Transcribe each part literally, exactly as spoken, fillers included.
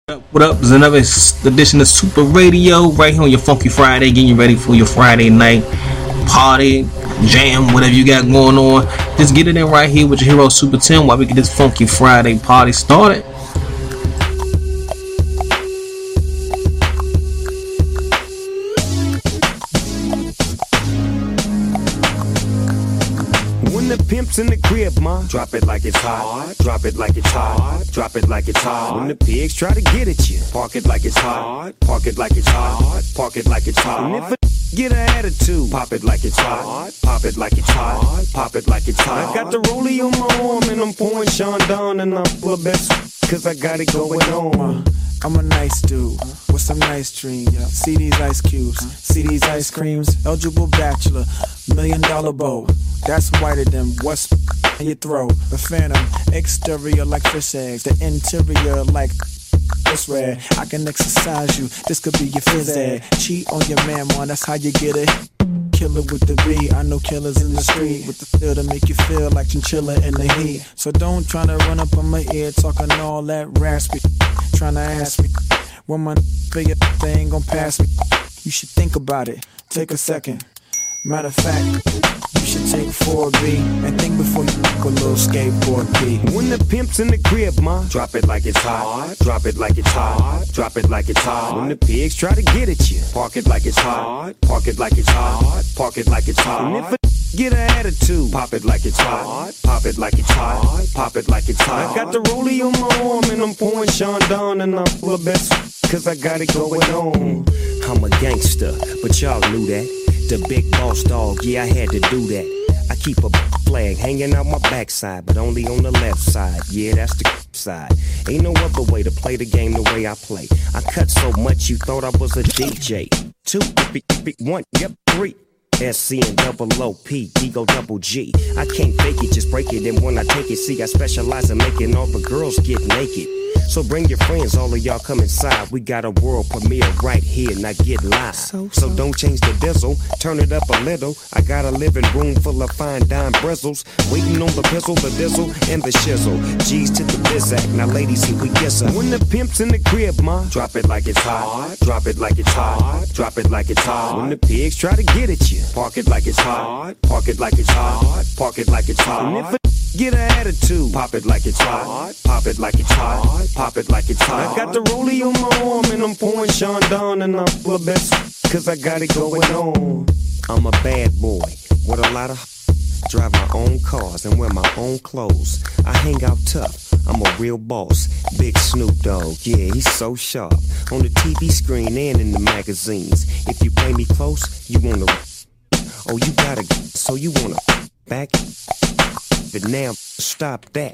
What up? It's another edition of Super Radio right here on your Funky Friday, getting you ready for your Friday night party, jam, whatever you got going on. Just get it in right here with your hero Super Tim while we get this Funky Friday party started. Pimps in the crib, ma. Drop it like it's hot. Drop it like it's hot. Drop it like it's hot. When the pigs try to get at you, park it like it's hot. Park it like it's hot. Park it like it's hot. And if a get an attitude, pop it like it's hot. Pop it like it's hot. Pop it like it's hot. I got the rollie on my arm and I'm pouring Sean down and I'm full of best cause I got it going on. I'm a nice dude with some nice dreams. See these ice cubes, see these ice creams. Eligible bachelor, million dollar bow. That's whiter than what's in your throat. The phantom, exterior like fish eggs. The interior like it's red. I can exercise you, this could be your phys ed. Cheat on your man, man, that's how you get it. Killer with the B, I know killers in the street with the feel to make you feel like chinchilla in the heat. So don't try to run up on my ear talking all that raspy. Trying to ask me when my figure they ain't gon' pass me. You should think about it, take a second. Matter of fact, you should take four B and think before you make a little skateboard B. When the pimp's in the crib, ma, drop it like it's hot. Drop it like it's hot. Drop it like it's hot. When the pigs try to get at you, park it like it's hot. Park it like it's hot. Park it like it's hot. And if a get an attitude, pop it like it's hot. Pop it like it's hot. Pop it like it's hot. I got the rollie on my arm and I'm pouring Sean down and I'm full of best cause I got it going on. I'm a gangster, but y'all knew that. The big boss dog, yeah, I had to do that. I keep a flag hanging out my backside, but only on the left side. Yeah, that's the side. Ain't no other way to play the game the way I play. I cut so much you thought I was a D J. Two, one, yep, three. S C and double O P, Ego double G. I can't fake it, just break it. And when I take it, see, I specialize in making all the girls get naked. So bring your friends, all of y'all come inside. We got a world premiere right here, now get live. So, so. so don't change the diesel, turn it up a little. I got a living room full of fine dime bristles. Waiting on the pistol, the diesel, and the shizzle. G's to the bizac, now ladies, here we kiss her. When the pimp's in the crib, ma, drop it like it's hot. Drop it like it's hot. Drop it like it's hot. When the pigs try to get at you, park it like it's hot. Park it like it's hot. Park it like it's hot. And if a get an attitude, pop it like it's hot. Pop it like it's hot. Pop it like it's hot. I got the rollie on my arm and I'm pouring Sean down and I'm full of best cause I got it going on. I'm a bad boy with a lot of drive my own cars and wear my own clothes. I hang out tough, I'm a real boss. Big Snoop Dogg, yeah, he's so sharp. On the T V screen and in the magazines. If you play me close, you wanna. Oh, you gotta, so you wanna back. But now, stop that.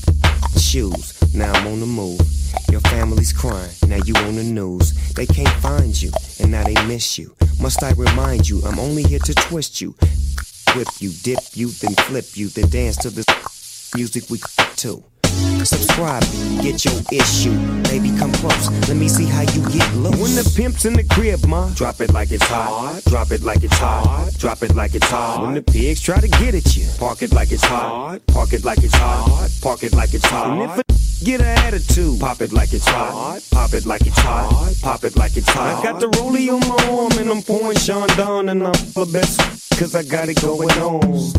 Shoes, now I'm on the move. Your family's crying, now you on the news. They can't find you, and now they miss you. Must I remind you, I'm only here to twist you. Whip you, dip you, then flip you, then dance to the music we to. Subscribe, get your issue. Baby, come close, let me see how you get loose. When the pimp's in the crib, ma, drop it like it's hot. Drop it like it's hot. Drop it like it's hot. When the pigs try to get at you, park it like it's hot. Park it like it's hot. Park it like it's hot. And if a get an attitude, pop it like it's hot. Pop it like it's hot. Pop it like it's hot. I got the rollie on my arm and I'm pouring Sean down and I'm full of best cause I got it going on.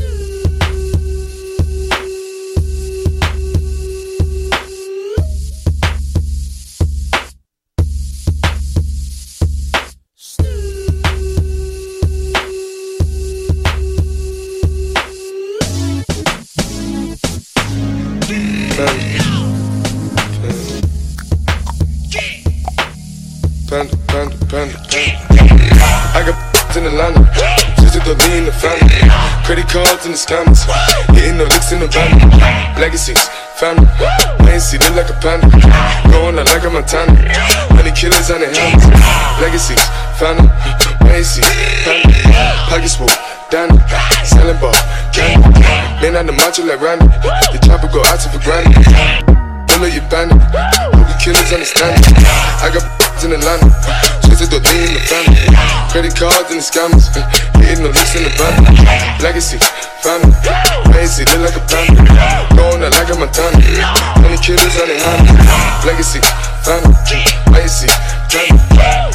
Panda, panda, panda, panda. I got in Atlanta, just to be in the family. Credit cards in the scammers, hitting the licks in the van. Legacies, family, I ain't see them like a panda. Going out like a Montana, honey killers on their hands. Legacies, family, I ain't see panda. Pockets full, Danny, selling ball, candy. Man on the macho like Randy, the chopper go out to for granted. Full of your bandit, hope the killers understand it. I got in Atlanta, just to be in the family. Credit cards and the scammers, hitting the licks in the van. Legacy, family, I ain't see them like a panda. Going out like a Montana, honey killers on their hands. Legacy, family.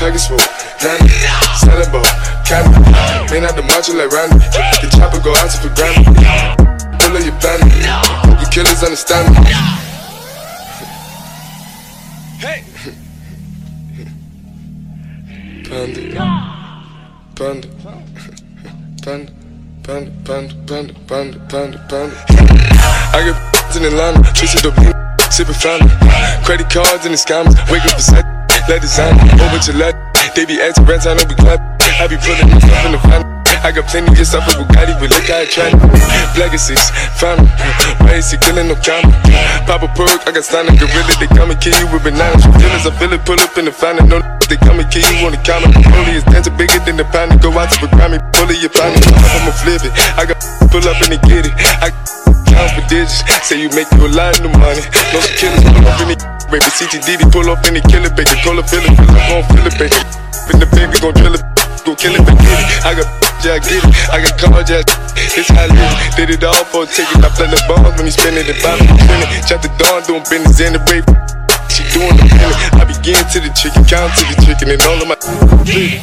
package full, Danny, selling ball, candy. Man out the macho like Randy. The chopper go out to for granted. Pull up your bandit. Hope you killers understand me. Hey. Panda, panda, panda, panda, panda, panda, panda, panda, panda. I got in Atlanta, twisted up, sipping fountain. Credit cards and the scammers, wake up beside, let design, over to let. They be acting rent, I know we clap. I be pulling my stuff in the family. I got plenty of stuff with Bugatti, but look how I try. Black is six, family. Why is he killing no comma? Pop a perk, I got standing gorilla. They come and kill you with bananas. Feelings, I feel it, pull up in the family. No, they come and kill you on the counter. Only is dancing bigger than the pound. Go out to the Grammy, pull it, you find it. I'ma flip it. I got pull up and they get it. I count for digits. Say you make you a lot of money. No killers pull up in the baby. C T D D pull up in the killer, baby. Call up, fill it, fill up, gon' fill it, baby. In the baby, gon' drill it, gon' kill it, but get it. I got yeah, I get it. I got cars, yeah, it's how I live. Did it all for a ticket. I play the bombs when he spinning the bottom. Chop the dawn, doing business in the rape. She doing the feeling. I begin to the chicken, count to the chicken, and all of my bleeding.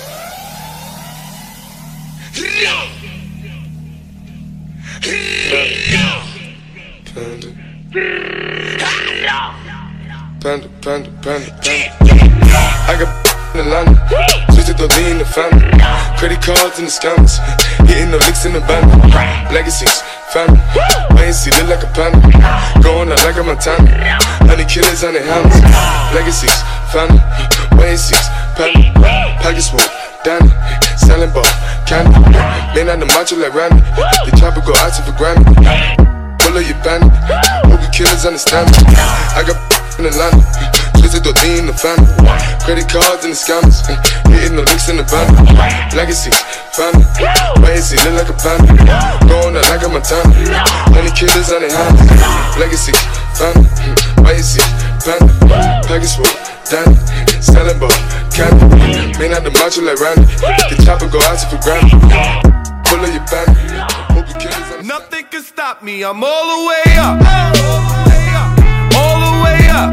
Panda, panda, panda, panda. I got in Atlanta, twisted the lean in the family. Credit cards and the scammers, hitting the licks in the band. Legacies, family, wait and see, look like a panda. Going out like a Montana, honey killers on their hands. Legacies, family, wait and see, panda. Package full, Danny, selling ball, candy. Man out the macho like Randy. The chopper go out to for granted. Pull up your bandit, hope you killers understand me. I got in Atlanta, twisted the lean in the family. Credit cards and the scammers, hitting the licks in the band. Legacies, family, wait and see, look like a panda. Going out like a Montana, honey killers on their hands. Legacies, family, wait and see, panda. Package full, Danny, selling ball, candy. Man out the macho like Randy. The chopper go out to for granted. Pull up your bandit, hope you killers understand. Nothing can stop me, I'm all the way up. All the way up.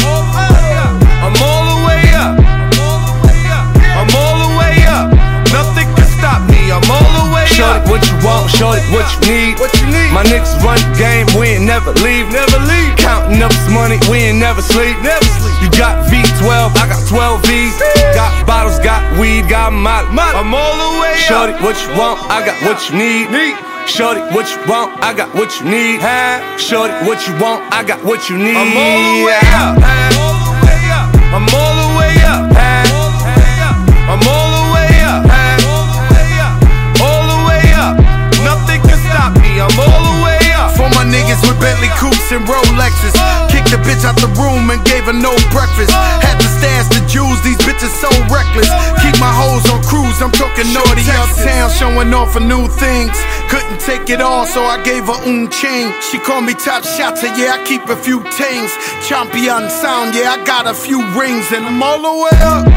I'm all the way up. I'm all the way up. Nothing can stop me. I'm all the way up. Shorty, what you want? Shorty, what you need? What you need? My niggas run the game. We ain't never leave. Never leave. Counting up this money. We ain't never sleep. Never sleep. You got V twelve. I got twelve V's. Got bottles. Got weed. Got molly. I'm all the way up. Shorty, what you want? I got what you need. Need. Shorty, what you want? I got what you need. Huh? Shorty, what you want? I got what you need. I'm all the way up. I'm all the way up. I'm all the way up. All the way up. Nothing can stop me. I'm all the way up. For my niggas with Bentley coupes and Rolexes, kicked the bitch out the room and gave her no breakfast. Had to stash the jewels. These bitches so reckless. Keep my hoes on cruise. I'm talking naughty uptown, showing off for new things. Couldn't take it all, so I gave her un chain. She called me top shotter, yeah, I keep a few things. Champion sound, yeah, I got a few rings. And I'm all the way up,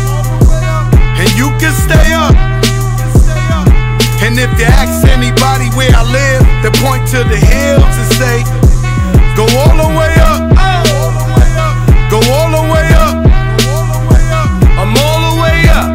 and you can stay up. And if you ask anybody where I live, they point to the hills and say, go all the way up, go all the way up. I'm all the way up.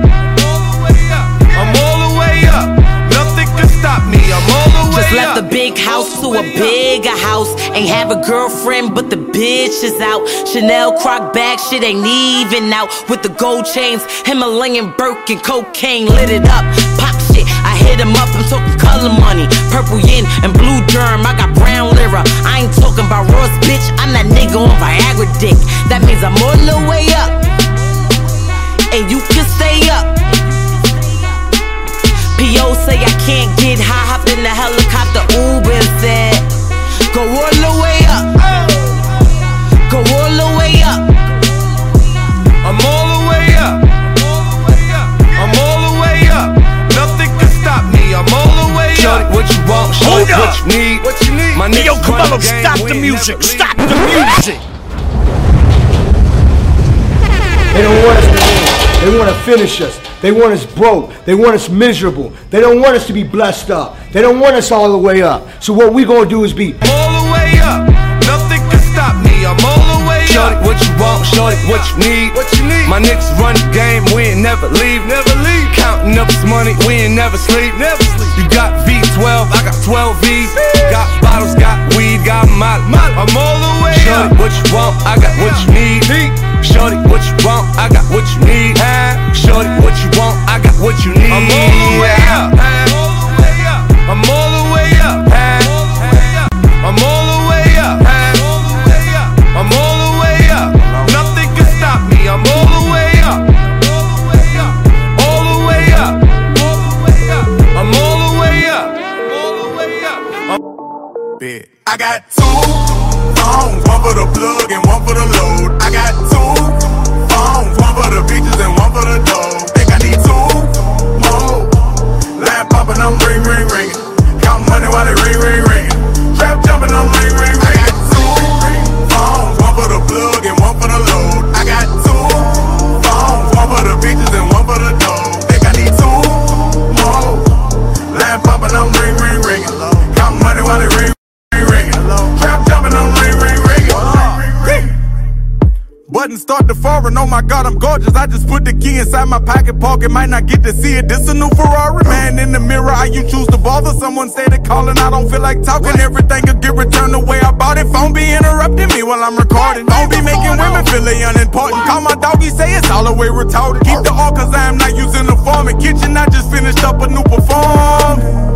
I'm all the way up. Nothing can stop me. I'm all the way up. Just left the big house to a bigger house. Ain't have a girlfriend, but the bitch is out. Chanel croc bag, shit ain't even out. With the gold chains, Himalayan Birkin, cocaine lit it up. Pop shit, I hit him up. I'm talking color money, purple yin and blue germ. I got brown lira. I ain't talking about Ross, bitch. I'm that nigga on Viagra dick. That means I'm all the way up, and you can stay up. P O say I can't get high, hopped in the helicopter, Uber said, go all the way up, go all the way up. I'm all the way up, I'm all the way up. Nothing can stop me, I'm all the way up. Shorty, what you want? Shorty, what you need? What you need? My hey, yo, Camilo, stop the music, stop the music. They don't want us to win. They want to finish us. They want us broke. They want us miserable. They don't want us to be blessed up. They don't want us all the way up. So what we gonna do is be all the way up. Nothing can stop me. I'm all the way Shorty, what you want? Shorty, what you need? What you need? My niggas run the game, we ain't never leave, never leave. Counting up this money, we ain't never sleep, never sleep. You got V twelve, I got twelve V's. Got bottles, got weed, got molly. I'm all the way up. Shorty, what you want? I got what you need. Shorty, what you want? I got what you need. Shorty, what you want? I got what you need. I'm all the way up. I'm all the way up. I'm all the way up. I'm all the way up. Nothing can stop me. I'm all the way up. All the way up. I'm all the way up. All the way up. I got two phones, one for the plug and one for the load. I got two phones, one for the bitches and one for the dough. Think I need two more. Line poppin', I'm ring, ring, ringing. Count money while they ring, ring, ringing. Trap jumping, I'm ring, ring, ringing. I got two phones, one for the plug and one for the load. I got two phones, one for the bitches and one for the dough. Think I need two more. Line poppin', I'm ring, ring, ringing. Count money while they ring. Trap jumping on ring, ring, ring, ring. Button start to foreign, oh my God, I'm gorgeous. I just put the key inside my pocket, pocket, might not get to see it. This a new Ferrari, man in the mirror. How you choose to bother? Someone said it calling, I don't feel like talking. Everything could get returned the way I bought it. Phone be interrupting me while I'm recording. Don't be making women feel they unimportant. Call my doggy, say it's all the way retarded. Keep the all cause I am not using the form. In kitchen, I just finished up a new perform.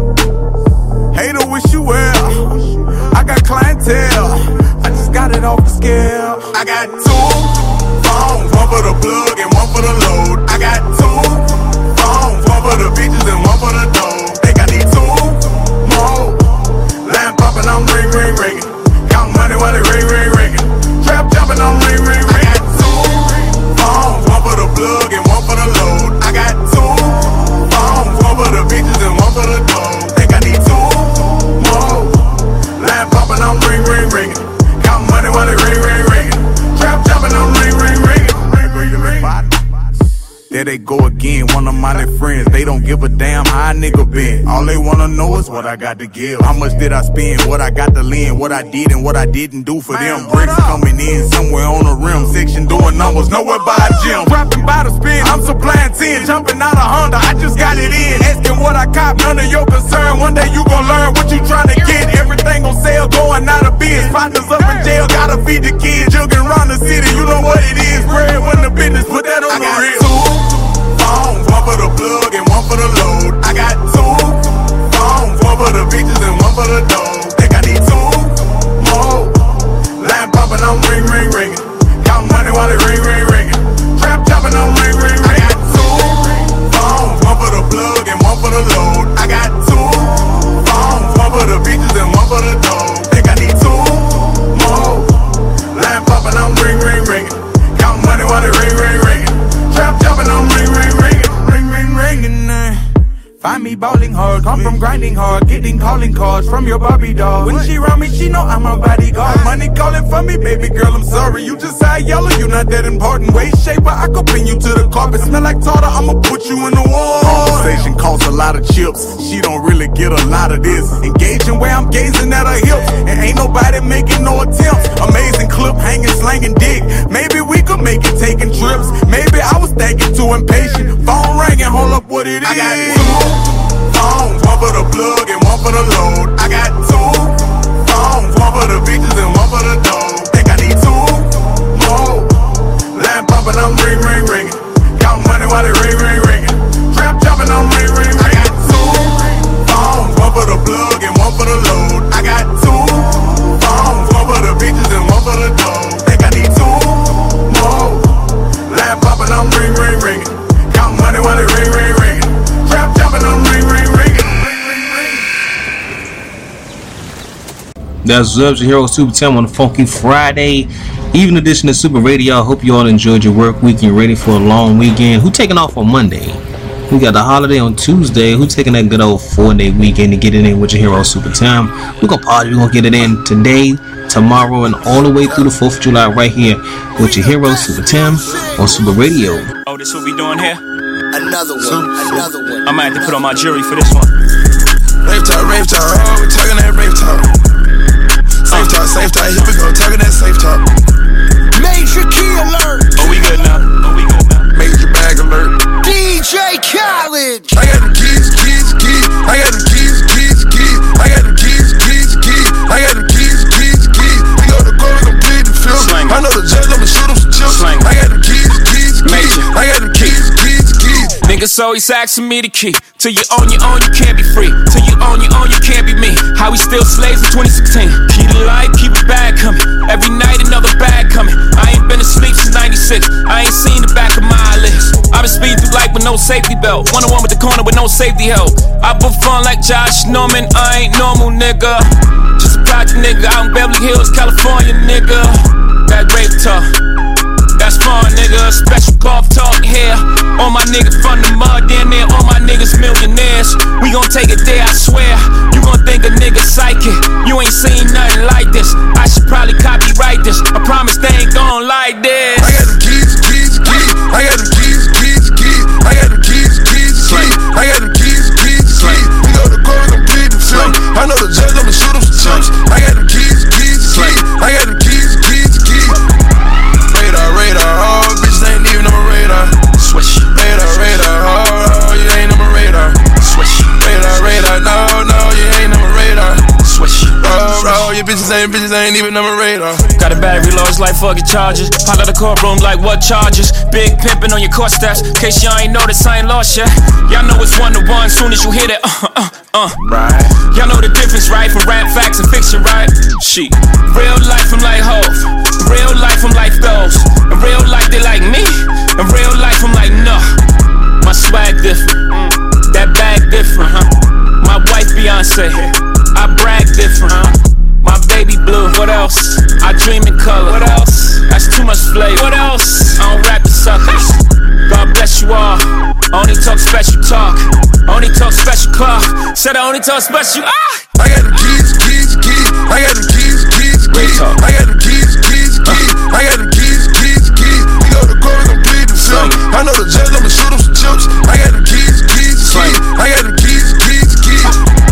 Hater, wish you well. I got clientele, I just got it off the scale. I got two phones, one for the plug and one for the load. I got two phones, one for the bitches and one for the dough. Think I need two more. Line poppin', I'm ring, ring, ringing. Count money while they ring, ring, ringing. Trap jumping, I'm ring, ring, ringing. I got two phones, one for the plug and one for the load. I got two phones, one for the bitches and one for the dough. Think I need two more. Line poppin', I'm ring, ring, ringing. Count money while they ring, ring, ringing. Trap jumping, I'm ring, ring, ringing. Ring, ring, ring. There they go again, one of my little friends. They don't give a damn how a nigga been. All they wanna know is what I got to give. How much did I spend, what I got to lend, what I did and what I didn't do for them. Bricks coming in somewhere on the rim. Section doing numbers, nowhere by a gym. Dropping by the spin, I'm supplying ten. Jumping out of Honda, I just got it in. Asking what I cop, none of your concern. One day you gon' learn what you tryna get. Everything on sale, going out of biz. Partners up in jail, gotta feed the kids. Jugging around the city, you know what it is. Bread when the business, put that on the real. Phones, one for the plug and one for the load. I got two phones, one for the bitches and one for the dough. Think I need two more. Line poppin', I'm ring, ring, ringing. Count money while they ring, ring, ringing. Trap jumping, I'm ring, ring, ringing. I got two phones, one for the plug and one for the load. I got two phones, one for the bitches and one for the dough. Think I need two more. Line poppin', I'm ring, ring, ringing. Count money while they ring, ring, ringing. Trap jumping, I'm ring, ring, ringing. Ring, ring, ringing. Uh. Find me bowling hard, come from grinding hard, getting calling cards from your Barbie doll. When she around me, she know I'm a bodyguard. Money calling for me, baby girl, I'm sorry. You just high yellow, you not that important. Waist shaper, I could pin you to the carpet. Smell like tartar, I'ma put you in the wall. Conversation costs a lot of chips. She don't really get a lot of this. Engaging where I'm gazing at her hips, and ain't nobody making no attempts. Amazing clip, hanging, slanging dick. Maybe we could make it taking trips. Maybe I was thinking too impatient. Phone ringing, hold up what it is. I got two phones, one for the plug and one for the load. I got two phones, one for the bitches and one for the dough. Think I need two more. Line poppin', I'm ring, ring, ringing. Count money while they ring, ring, ringing. Trap jumping, I'm ring, ring, ringing. I got two phones, one for the plug and one for the load. I got two phones, one for the bitches and one for the dough. Think I need two more. Line poppin', I'm ring, ring, ringing. Count money while they ring, ring, ringing. Trap jumping, I'm ring, ring, ringing. That's Zubs, your hero Super ten on a Funky Friday, even edition of Super Radio. I hope you all enjoyed your work week and you're ready for a long weekend. Who taking off on Monday? We got the holiday on Tuesday. Who taking that good old four-day weekend to get it in with your hero Super ten? We're gonna party. We're gonna get it in today, tomorrow, and all the way through the fourth of July right here with your hero Super ten on Super Radio. Oh, this what we doing here? Another one, Super. another one. I might have to put on my jury for this one. Rave talk, rave talk, oh, we talking that rave talk. Safe talk, safe talk, here we go, talking that safe talk. Major key alert. Oh, we good now. Oh, we good now. Major bag alert. D J Khaled. I got them keys, keys, keys. I got them keys, keys, keys. I got them keys, keys, keys. I got them keys, keys, keys. We go to court, we gon' plead the film. I know the judge, I'ma shoot him some chips. I got them keys, keys, keys. I got them keys, keys, keys. Niggas always asking me the key. Till you own your own, you can't be free. Till you own your own, you can't be me. How we still slaves in twenty sixteen. Keep the light, keep the bag coming. Every night another bag coming. I ain't been asleep since ninety-six. I ain't seen the back of my eyelids. I've been speeding through life with no safety belt. One on one with the corner with no safety help. I put fun like Josh Norman. I ain't normal, nigga. Just a project nigga out in Beverly Hills, California, nigga. That rape talk. That's fun, nigga. Special golf talk here. All my niggas from the mud, damn near all my niggas millionaires. We gon' take it there, I swear. You gon' think a nigga psychic. You ain't seen nothing like this. I should probably copyright this. I promise they ain't gon' like this. I got them keys, keys, keys. I got them keys, keys, keys. I got them keys, keys, keys. I got them keys, keys, keys. We go to court, we gon' plead the film. I know the judge, I'ma shoot him some chips. I got them keys, keys, keys. I got them keys, keys, keys. Radar, radar, oh, bitches ain't even on my radar. Swish. Radar, radar, oh, you ain't on my radar. Swish. Radar, radar, no, no, you ain't on my radar. Swish. Oh, oh, your bitches ain't, bitches ain't even on my radar. Got a bag reloads like fucking charges. Pop out the courtroom like what charges? Big pimpin' on your court steps. Case y'all ain't noticed, I ain't lost yet. Y'all know it's one to one soon as you hit it. Uh, uh, uh. Right. Y'all know the difference, right? From rap facts and fiction, right? She. Real life, I'm like Hov. Real life, I'm like those. In real life, they like me. In real life, I'm like, no. My swag different. That bag different, huh? My wife, Beyonce. I brag different, huh? My baby blue. What else? I dream in color. What else? That's too much flavor. What else? I don't rap the suckers. God bless you all. Only talk special talk. Only talk special clock. Said I only talk special. Ah! I got them keys, keys, keys. I got them keys, keys, keys. I got them keys, keys, keys. I got them keys, keys, keys. We go to court, we gon' plead the film. I know the judge, I'ma shoot him some chips. I got them keys, keys, keys. I got them keys, keys, keys.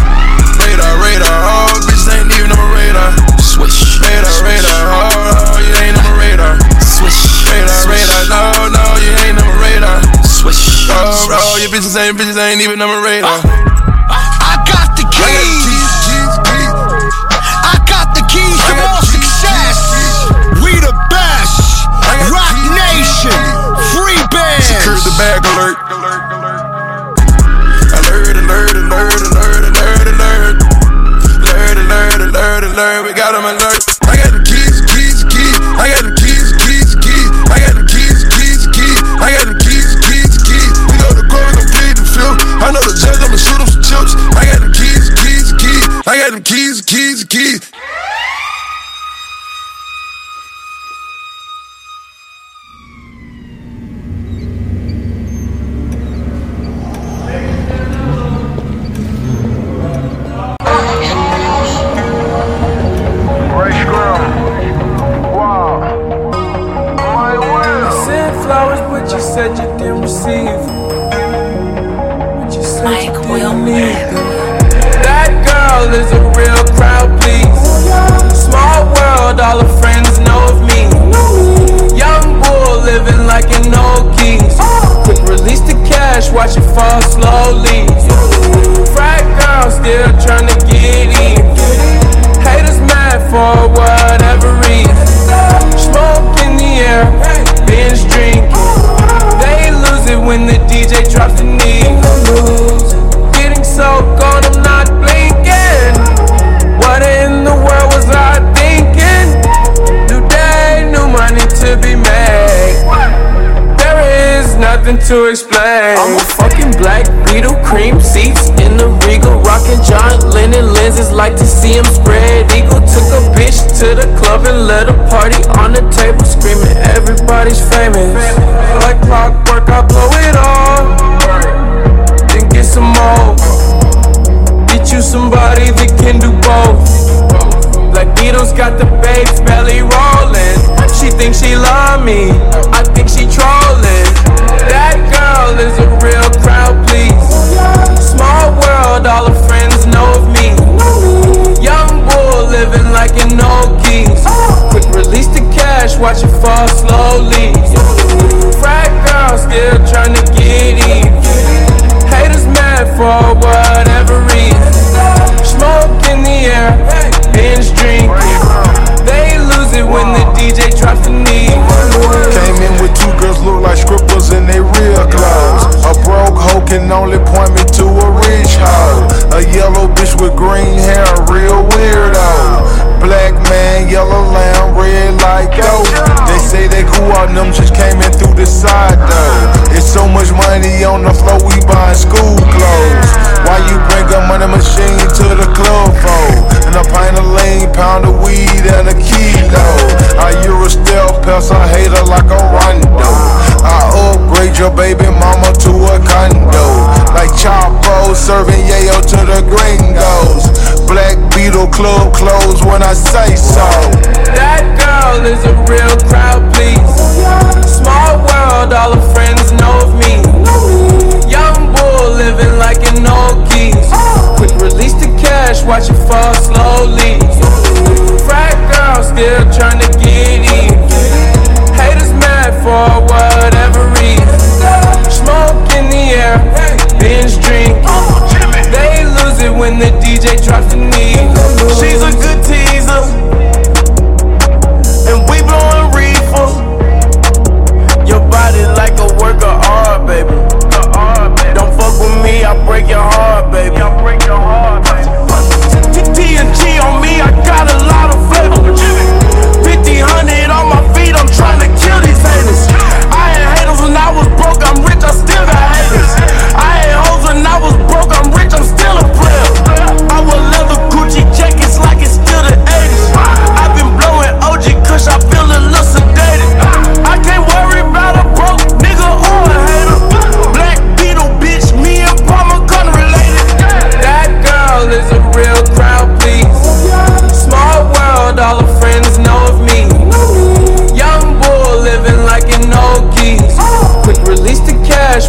Radar, radar, oh, bitches ain't even on my radar. Swish. Radar, radar, oh, you ain't on my radar. Swish. Radar, radar, no, no, you ain't on my radar. Swish. Oh, oh, your bitches ain't, bitches ain't even on my radar. I got the keys. I got the keys to more success. We the best. Rock Nation. Free band. Secure the bag alert. Alert, alert, alert, alert, alert, alert. Alert, alert, alert, alert. We got them alert. I got the keys, keys, keys. I got the keys, keys, keys. I got the keys, keys, keys. I got the keys, keys, keys. We go to court, we gon' plead the film. I know the judge, I'ma shoot him some chips. I got the keys, keys, keys. I got the keys, keys, keys. You said you didn't receive, but you said you didn't need them. That girl is a real crowd, please. Small world, all her friends know of me. Young bull living like an old keys. Quick release the cash, watch it fall slowly. Frat girl still trying to get in. Haters mad for whatever reason. Smoke in the air, binge drinking. They lose it when the D J drops the knee. Getting so gone, I'm not blinking. What in the world was I thinking? New day, new money to be made. There is nothing to explain. I'm a fucking black Beetle, cream seats in the Regal, rockin' John Lennon lenses, like to see him spread eagle. Took a bitch to the club and let a party on the table, screaming everybody's famous. Like clockwork, I blow it all, then get some more. Get you somebody that can do both. Black Beatles got the babes belly rolling. She thinks she love me, I think she trolling. That girl is a real crowd, please. Small world, all her friends know of me. Young bull living like an old geese. Quick release the cash, watch it fall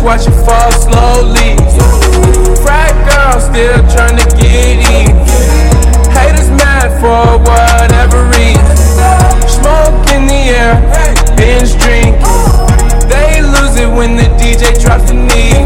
watch it fall slowly. Frat girl still trying to get in. Haters mad for whatever reason. Smoke in the air, binge drink. They lose it when the D J drops the knee.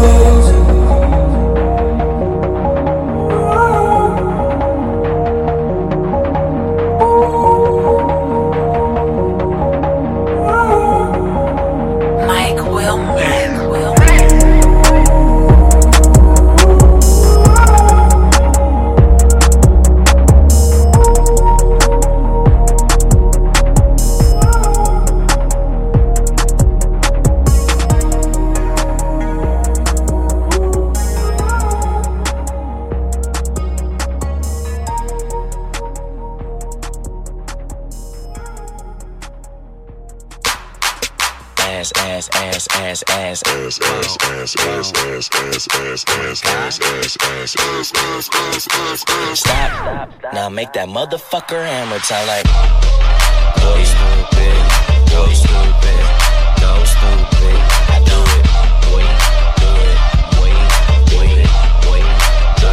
Stop. Now make that motherfucker hammer time like. Go stupid, go stupid, go stupid. I do it, boy, do it, boy, do it, boy, do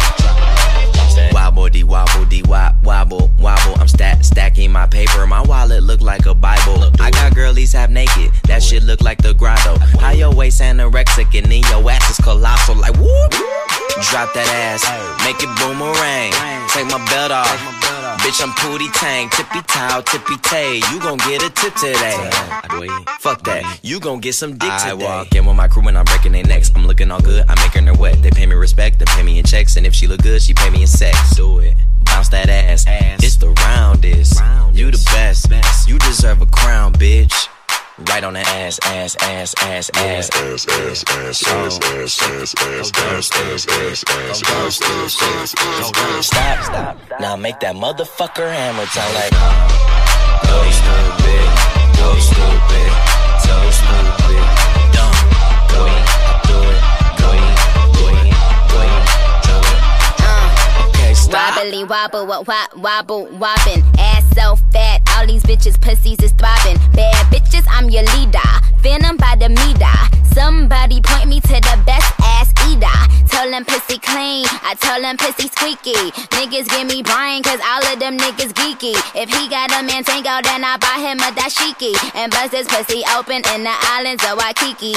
it. Wobble dee wobble dee wop wobble wobble. I'm stack stacking my paper. My wallet look like a Bible. I got girlies half naked. That shit look like the grotto. How your waist anorexic and then your ass is colossal like whoop. Drop that ass, make it boomerang. Take my belt off, bitch I'm Pootie Tang. Tippy towel, tippy tay. You gon' get a tip today. Fuck that, you gon' get some dick today. I walk in with my crew and I'm breaking their necks. I'm looking all good, I'm making her wet. They pay me respect, they pay me in checks. And if she look good, she pay me in sex. Do it, bounce that ass, it's the roundest. You the best, you deserve a crown, bitch. Right on the ass, ass, ass, ass, ass, ass, ass, ass, ass, ass, ass, ass, ass, ass. Stop, stop. Now make that motherfucker hammer time like. Go stupid, go stupid, so stupid, dumb. Go, do it, go, go, go, do it. Okay, stop. Wobbly wobble, wobble, wobble, wobbin'. Ass so fat, all these bitches pussies is throbbing. Bad bitches, I'm your leader. Venom by the meter. Somebody point me to the best ass eater. Tell them pussy clean, I tell them pussy squeaky. Niggas give me brain, cause all of them niggas geeky. If he got a Mantango, then I buy him a dashiki. And bust his pussy open in the islands of Waikiki.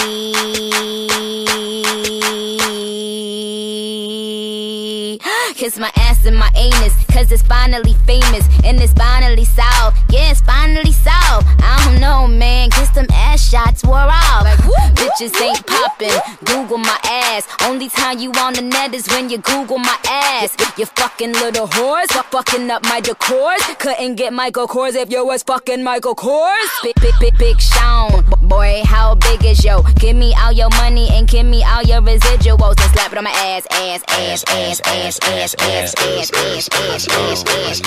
Kiss my ass and my anus, cause it's finally famous. And it's finally solved, yeah, it's finally solved. I don't know, man, kiss them ass shots wore off. Like, bitches ain't poppin', Google my ass. Only time you on the net is when you Google my ass. You fucking little whores, fucking up my decors. Couldn't get Michael Kors if you was fucking Michael Kors. Big, big, big, big Sean, boy, how big is yo? Give me all your money and give me all your residuals and slap it on my ass, ass, ass, ass, ass, ass, ass, ass, ass, ass, ass, ass, ass, ass,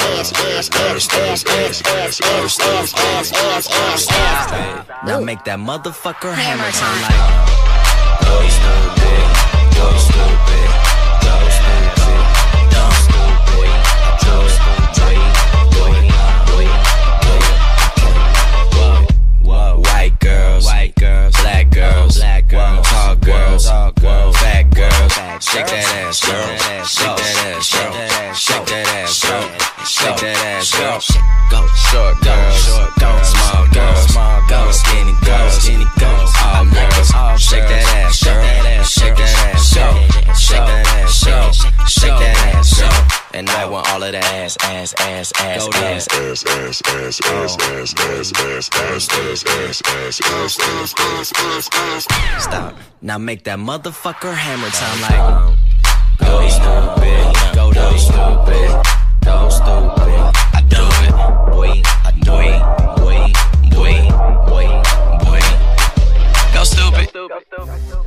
ass, ass. Now make that motherfucker hammer time like. Go stupid, go stupid, go stupid, dumb stupid, go stupid, go, go, go. White girls, white girls, black girls, black girls, tall girls, tall girls, fat girls. Shake that ass, girl. Shake that ass, girl. Shake that ass, girl. Shake that ass, girl. Go short girls, go small girls, go skinny girls, skinny girls, all girls. Shake that ass, girl. Shake that ass, girl. Shake that ass, girl. Shake that ass, girl. And I want all of the ass, ass, ass, ass, ass, ass, ass, ass, ass, ass, ass, ass, ass, ass, ass, ass. Stop. Now make that motherfucker hammer time like. Go stupid, go go stupid, go stupid. I do it, boy, I do it, boy, boy, boy, boy. Go stupid. Go stupid.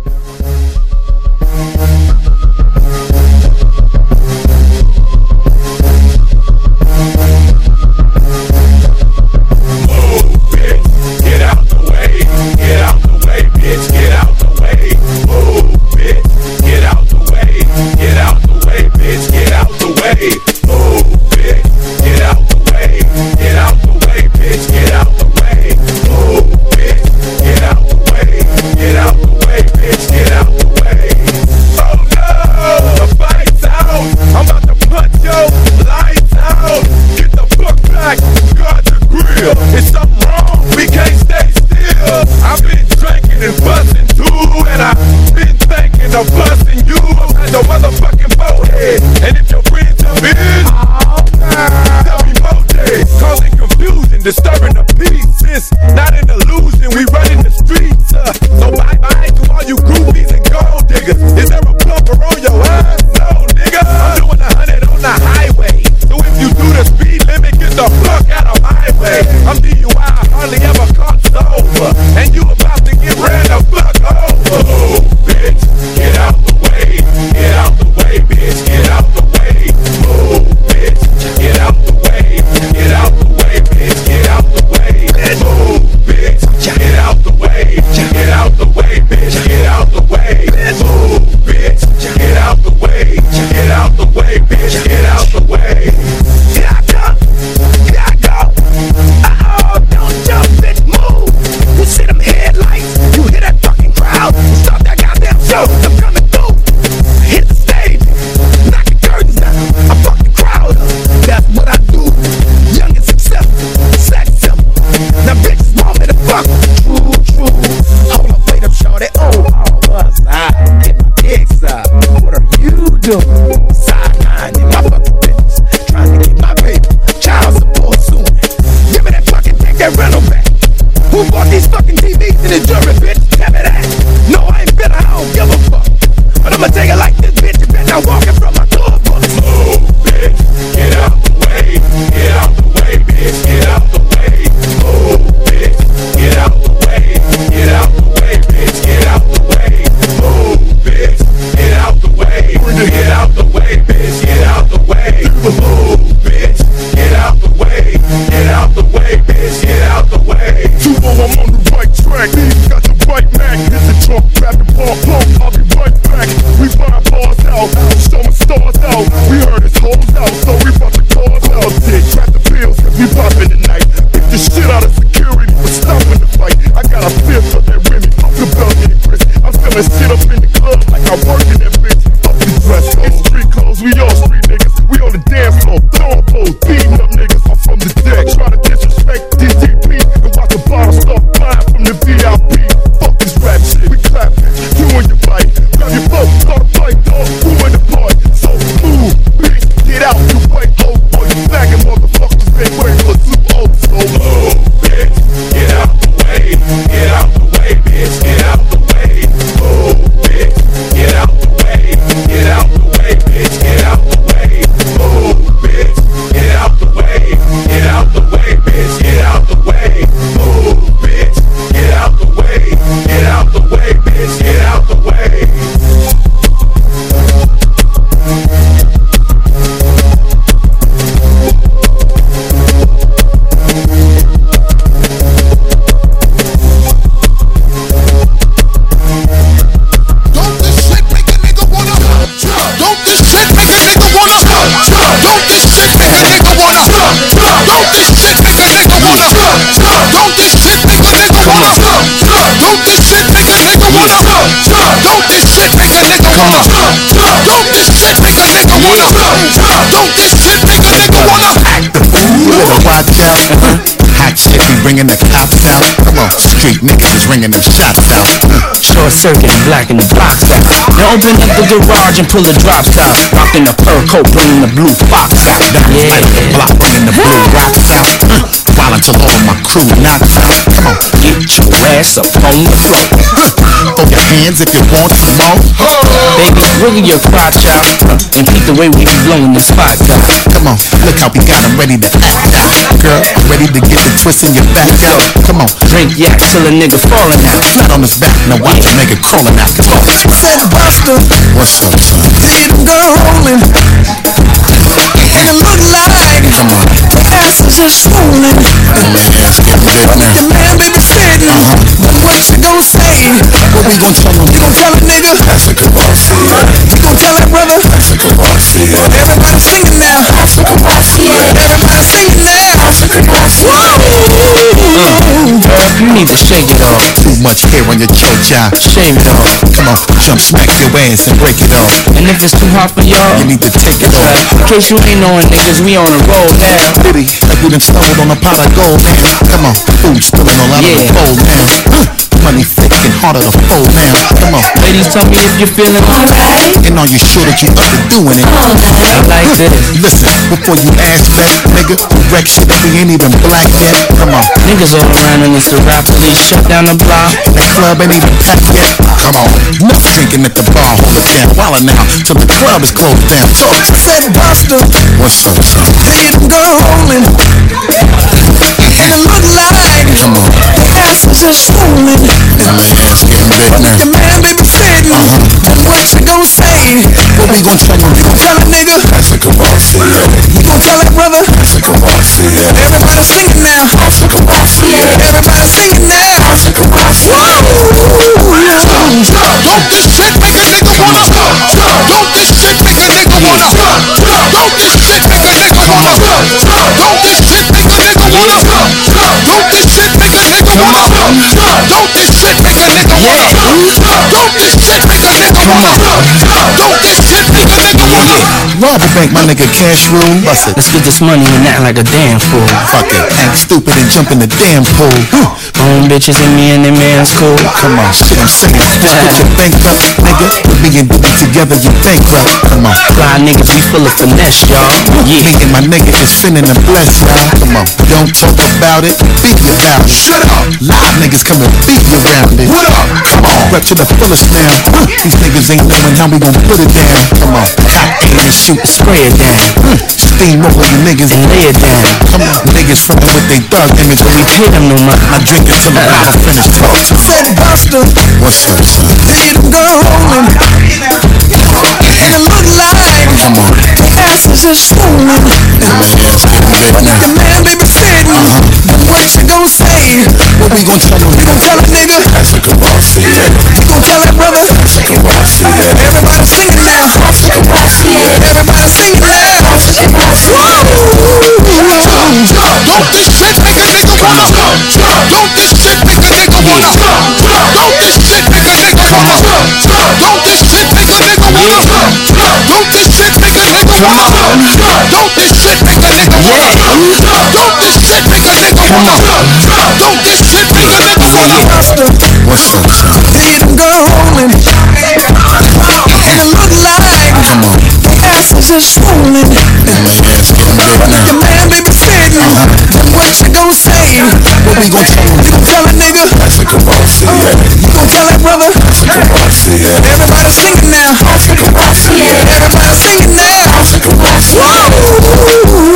Get out the way, get out the way, bitch, get out the way. Move, bitch, get out the way, get out the way, bitch, get out the way. Move, bitch, get out the way, get out the way, bitch, get out the way. Move, bitch, get out the way, get wanna? Don't this shit make a nigga wanna? Don't this shit make a nigga wanna? Act the fool, you better watch out. Hot shit be bringing the cops out. Come on, street niggas is ringing them shots out. Short circuit and blacking the blocks out. Now open up the garage and pull the drops out. Rocking the fur coat, bringing the blue fox out. Yeah, block bringing the blue rocks out. While until all my crew knocks out. Come on, get your ass up on the floor. Throw your hands if you want some more. Baby, wiggle your crotch out and beat the way we be blowing the spot out. Come on, look how we got them ready to act out. Girl, I'm ready to get the twist in your back out. Come on, drink yak till a nigga falling out. Not on his back, now watch a nigga crawling out. Come on, said Buster, what's up, son? See them girl rolling, and it look like, come on, the ass is just swollen. And my ass getting big But now. the man babysitting, uh-huh. But what you gon' say? What we gon' tell him? You gon' tell a nigga? That's a Kavasi. You gon' tell that brother? That's a Kavasi. Everybody singing now. That's a Kavasi. Everybody singing now. That's a Kavasi. Girl, you need to shake it off. Too much hair on your choke job. Shave it off. Come on, jump, smack your ass and break it off. And if it's too hot for y'all, you need to take it off. In case you ain't knowing, niggas, we on a roll now. Diddy, like we done stumbled on a pot of gold now. Come on, food spilling all out Yeah. of the bowl now. Money thick and harder to fold now. Come on, ladies, tell me if you're feeling alright. And are you sure that you underdoing it? I like this. Listen, before you ask that, nigga, we wreck shit that we ain't even black yet. Come on, niggas all around in this rap police shut down the block. That club ain't even packed yet. Come on, enough drinking at the bar, hold it down. Wildin' now till the club is closed down. Talk to me. Said Buster, what's up, son? See them girl rolling, and it look like, come on, the ass is just swollen. And my ass getting big But now. the man babysitting, uh-huh. But what you gon' say? What we gon' tell him? You gon' tell a nigga? That's a Kavasi. You gon' tell that brother? That's a Kavasi. Everybody singing now. That's a Kavasi. Everybody singing now. That's a Kavasi. Don't this shit make a nigga wanna? Don't this shit make a nigga wanna? Don't this shit make a nigga wanna? Don't this shit make a nigga wanna? Don't this shit make a nigga wanna? Don't this shit make a nigga wanna? Don't this shit make a nigga wanna? Don't this shit make a nigga wanna? Rob a bank, my nigga, cash room. Bust it. Let's get this money and act like a damn fool. Fuck it, act stupid and jump in the damn pool. Own bitches and me and the man's cool. Come on, shit, I'm saying. Just put your bank up, nigga. With me and Diddy together, you bankrupt. Come on. Fly niggas, we full of finesse, y'all. Yeah. Me and my nigga is finna to bless, y'all. Come on. Don't talk about it, be about it. Shut up. Live niggas come and beat you around it. What up? Come on. Rep to the fullest now. These niggas ain't knowing how we gon' put it down. Come on. Cock aim and shoot, spray it down. Steamroller you niggas and lay it down. Come on. Niggas frontin' with they thug image when we hit them no more. I drink it till I'm finished talk. Said Buster, what's up, son? See them girl rolling, and it look like, come on, the ass is just swollen. And my ass getting big But now. the man babysitting, uh-huh. But what you gon' say? What we gon' tell him? You gon' tell a nigga? That's a Kavasi. You gon' tell that brother? That's a Kavasi. Everybody singing now. That's a Kavasi. Everybody singing now. That's a Kavasi. Don't this shit make a nigga wanna? Don't this shit make a nigga wanna? Don't this shit make a nigga wanna? Don't this shit make a nigga wanna? Don't this shit make a nigga wanna? Don't this shit make a nigga wanna? Don't this shit make a nigga wanna? Don't this shit make a nigga wanna? What's up, son? See them girl rolling, and it look like, come on, the ass is just swollen. And my ass getting big But now. the man babysitting, uh-huh. But what you gon' say? What we gon' tell him? You gon' tell a nigga? That's a Kavasi. You gon' tell that brother? That's a Kavasi. Everybody singing now. That's a Kavasi. Everybody singing now. That's a Kavasi.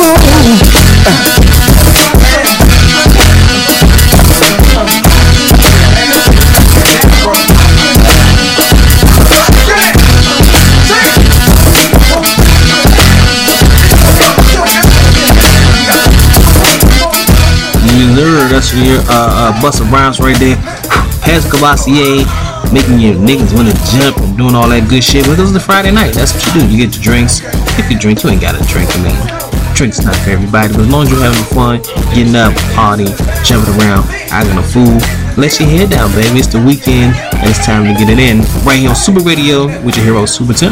That's your uh, uh, Busta Rhymes right there. Past Cavassier, making your niggas wanna jump and doing all that good shit. Because it's the Friday night. That's what you do. You get your drinks. If you drink, you ain't gotta drink. I mean, Drinks not for everybody, but as long as you're having fun, getting up, partying, jumping around, acting a fool, let your head down, baby. It's the weekend, and it's time to get it in. Right here on Super Radio with your hero, Super Tim.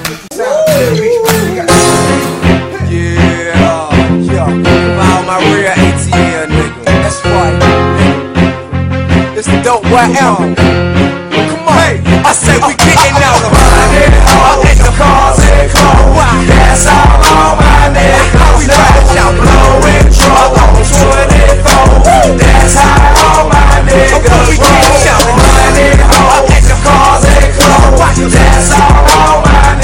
It's the dope boy album. Come on, hey, I say we getting out of money, all in the cars and clothes. That's all on my neck. We try to shout, blowing trouble on twenty-four. That's how all my niggas roll. Shout money, all in the cars and clothes. That's all on my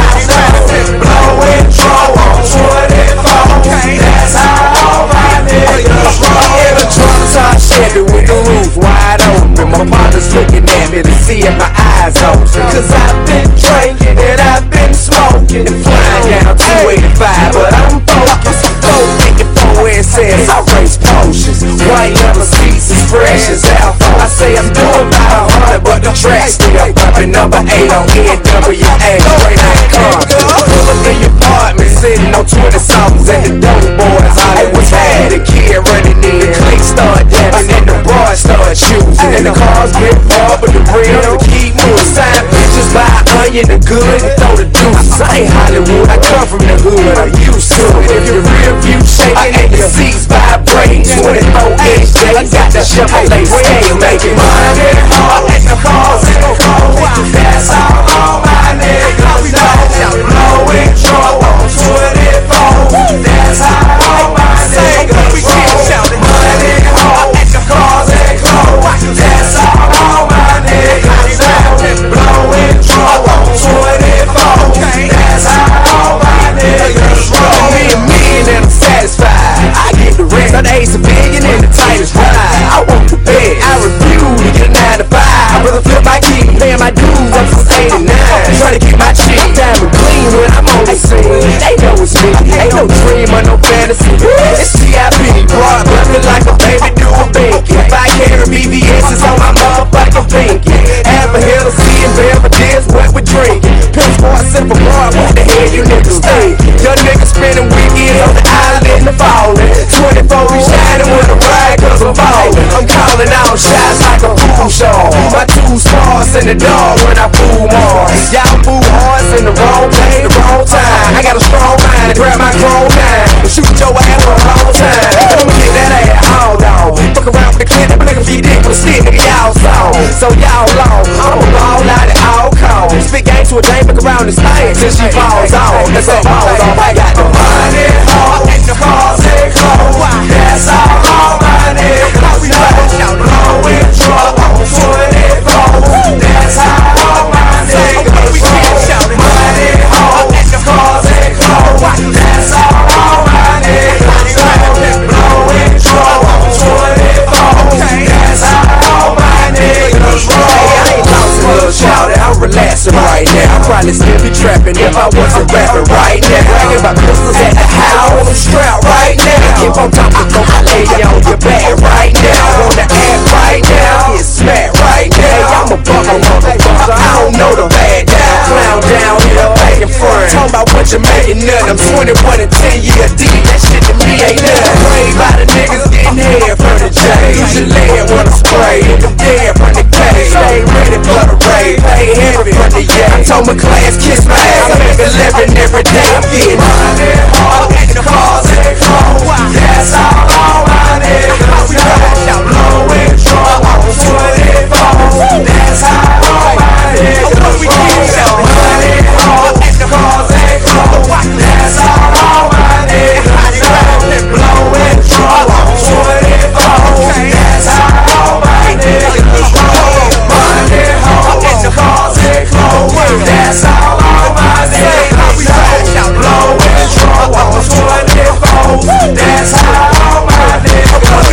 niggas blowing trouble on twenty-four. That's how all my niggas roll. In the trunk top Chevy with the roof wide open. My partner's looking at me to see if my eyes open. Cause I've been drinking and I've been smoking and flying down two eighty-five, but I'm focused. four fifty-four S S, I race potions. White leather seats as fresh as alpha. I say I'm doing about a hundred, but the track's still bumping. Number eight on N W A, straight out Compton. Pull up in your apartment, sitting on twenty somethings and the dope boys. I was had a kid running in. The clique start dancing and the boys start choosing. And the cars get far, but the rims to keep moving. Sign pictures, buy onion and good and throw the deuces. I ain't Hollywood, I come from the hood, I'm used to it. If your rear view shaking and your seats vibrating, twenty-four H J, I got the Chevrolet scale making money. All in the cars and the clothes. That's all on my niggas know. Blowing trouble on twenty-four. That's how all my niggas roll. Money, all in the cars and clothes. That's all on my niggas know. Blowing trouble on twenty-four. That's how all my niggas roll. Me and me and I'm satisfied. I get the rest. I'm the ace of billion and the tightest ride. I want the bed. I refuse to get a nine to five. I'd rather flip my key, paying my dues up since eighty-nine. Trying to keep my cheek diamond clean when I'm on the scene. They know it's me. Ain't no dream or no fantasy. It's T I P, broad bumping like a baby do a binky. If I carry B B S's on my motherfucking pinky. Half a hill of C and Belvedere's what we're drinking. Pill sports sip abroad, what the hell you niggas think? Young niggas spending weekends on the island and falling. twenty-four we shining with a ride cause I'm ballin'. I'm calling out shots like a pool show. My two stars in the dog when I fool Mars. Y'all fool hearts in the wrong place, the wrong time. I got a strong mind to grab my grown nine and shoot your ass for a long time. I'ma get that ass all down. Fuck around with the clip, but nigga feed dick with a stick, nigga y'all song. So y'all long, I'ma ball out at all costs. Spit game to a dame, look around this thing till she falls off. That's all falls off. I got the money, all in the cars and clothes. That's all on my niggas know. Blowing trouble on twenty-four. That's how all my niggas roll. Money, all in the cars and clothes. That's all on my niggas know. Blowing trouble on twenty-four. That's how all my niggas roll. I ain't lost a little shout, I'm relaxing right now. I'd probably still be trapping if I wasn't rapping right now. Bragging about pistols at the house, I'm strapped right now. Keep on talking, go I lay you on your back right now. Wanna act right now, get smacked right now. I'm a buckle motherfucker, I don't know the bad down. Clown down here, making fun. Talking about what you're making nothing. I'm twenty-one and ten year deep, that shit to me ain't nothing. Prayed by the niggas getting head from the J. Use your lead when I spray, hit the dead from the cage. Stay ready for the raid, pay heavy from the yeah. I told my class, kiss my ass, I make a living every day. I'm getting money, all in the cars and clothes. That's all on my niggas know. Blowing trouble on twenty-four. That's how all my niggas roll. Money, all in the cars and clothes. That's all on my niggas know. Blowing trouble on twenty-four. That's how all my niggas roll. Money, all in the cars and clothes. That's all on my niggas know. Blowing trouble on twenty-four. That's how all my niggas roll.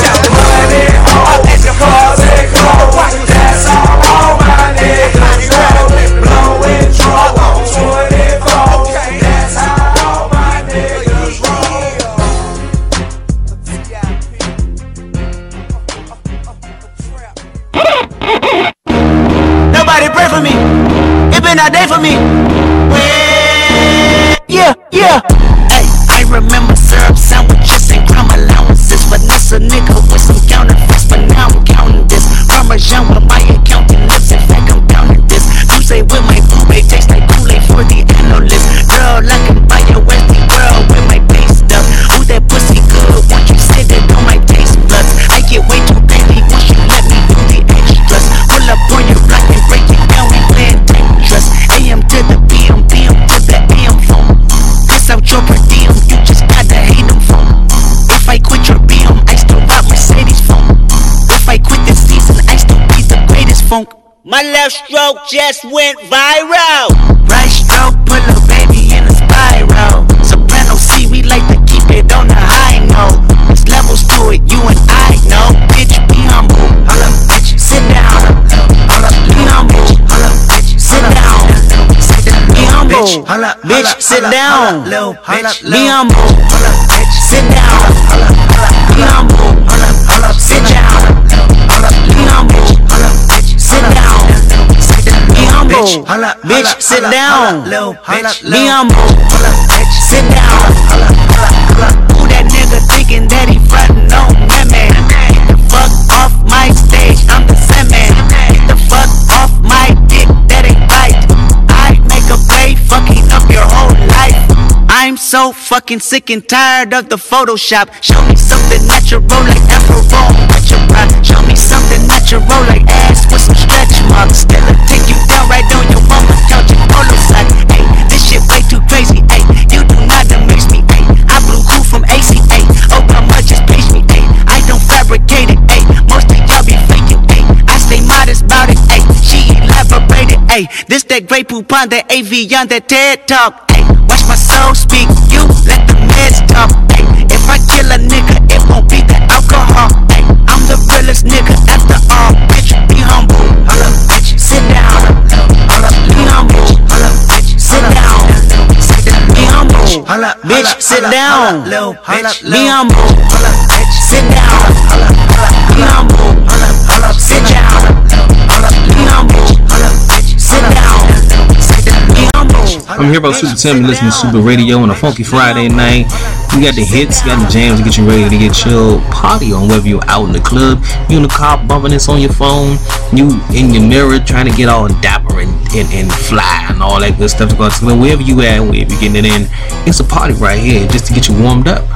Money, all in the cars and clothes. That's all on my niggas know. Blowing trouble on twenty-four. That's how all my niggas roll. Nobody pray for me. It been a day for me. Yeah, yeah. Hey, I remember my account and lips. In fact, I'm counting this. You say with my food may taste like Kool-Aid for the analyst. Girl, I can buy your Westie world with my base stuff. Ooh, that pussy good, won't you sit it on my taste buds? I get way too baby once you let me do the extras. Pull up on your block and break it down, we playing dangerous. A M to the P M, P M to the A M phone. Piss out your per diem, you just gotta hate them phone. If I quit your B M, I still rock Mercedes phone. If I quit this season, I still be the greatest funk. My left stroke just went viral. Right stroke, put a baby in a spiral. Soprano C, we like to keep it on the high note. There's levels to it, you and I know. Bitch, be humble. Holla, bitch, sit down. Holla, be humble. Holla, bitch, sit down. Be humble. Holla, bitch, sit down. Bitch, be humble. Holla, bitch, sit down. Be humble. Holla, sit down. Be humble. Holla, bitch, sit down. Be humble, bitch, sit down. Be humble, bitch, sit down. Who that nigga thinking that he frontin' on me, man? Get the fuck off my stage, I'm the Sandman. Get the fuck off my dick, that ain't right. I make a play, fucking up your whole life. I'm so fucking sick and tired of the Photoshop. Show me something natural like Afro Retro. Show me something natural like ass with some stretch marks. That'll take you down right on your mama's couch and polo sock. Hey, this shit way too crazy. Hey, you do not amaze me. Hey, I blew cool from A C A. Oh, how much just page me. Hey, I don't fabricate it. Hey, most of y'all be faking. Hey, I stay modest about it. Hey, she elaborated. Hey, this that Grey Poupon, that A V on that TED Talk. Hey, watch my soul speak. You let the meds talk. Hey, if I kill a nigga, it won't be the alcohol. Hey, I'm the realest nigga after all. Bitch, be humble. Holla, bitch, sit down. Holla, be humble. Holla, bitch, sit down. Be humble. Holla, bitch, sit down. Bitch, be humble. Holla, bitch, sit down. Be humble. Holla, sit down. Be humble. Holla, bitch, sit down. Be humble. I'm here about Super Tim, listening to Super Radio on a funky Friday night. We got the hits, got the jams to get you ready to get your party on, whether you're out in the club, you in the car bumping this on your phone, you in your mirror trying to get all dapper and, and, and fly and all that good stuff. Because wherever you at, wherever you're getting it in, it's a party right here just to get you warmed up.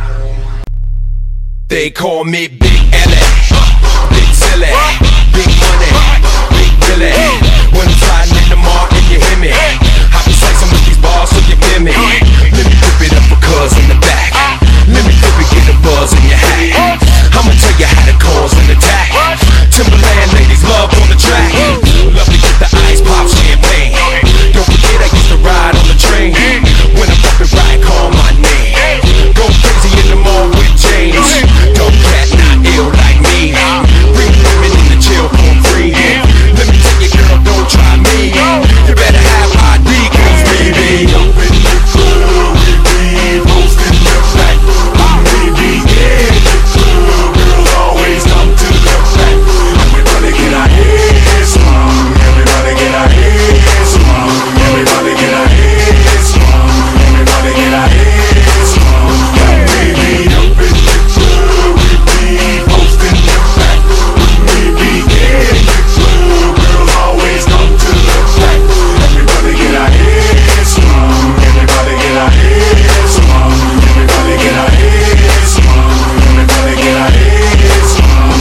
They call me Big L A, Big Silly, Big Money, Big Billy. When I'm sliding in the mark and you hear me, I be slicing with these bars so you hear me. Let me whip it up for cuz in the back. Let me whip it, get a buzz in your hat. I'ma tell you how to cause an attack. Timberland ladies love on the track. Love to get the ice pop champagne. Don't forget I used to ride on the train. When I bump it right, call my name. Go crazy in the mall with James. Don't cat not ill like me. Bring women in the chill for free. Let me tell you girl, don't try me. You better have I D cause we be up in the club. We be posting the back. We be in the club. Girls always come to the back. Everybody get our heads swung. Everybody get our heads swung. Everybody get our heads swung. Everybody get our heads swung. We be up in the club. We be posting the back. We be in the club. Girls always come to the back. Everybody get our heads swung. Everybody get our heads swung. Everybody get our heads swung. Everybody get our heads swung.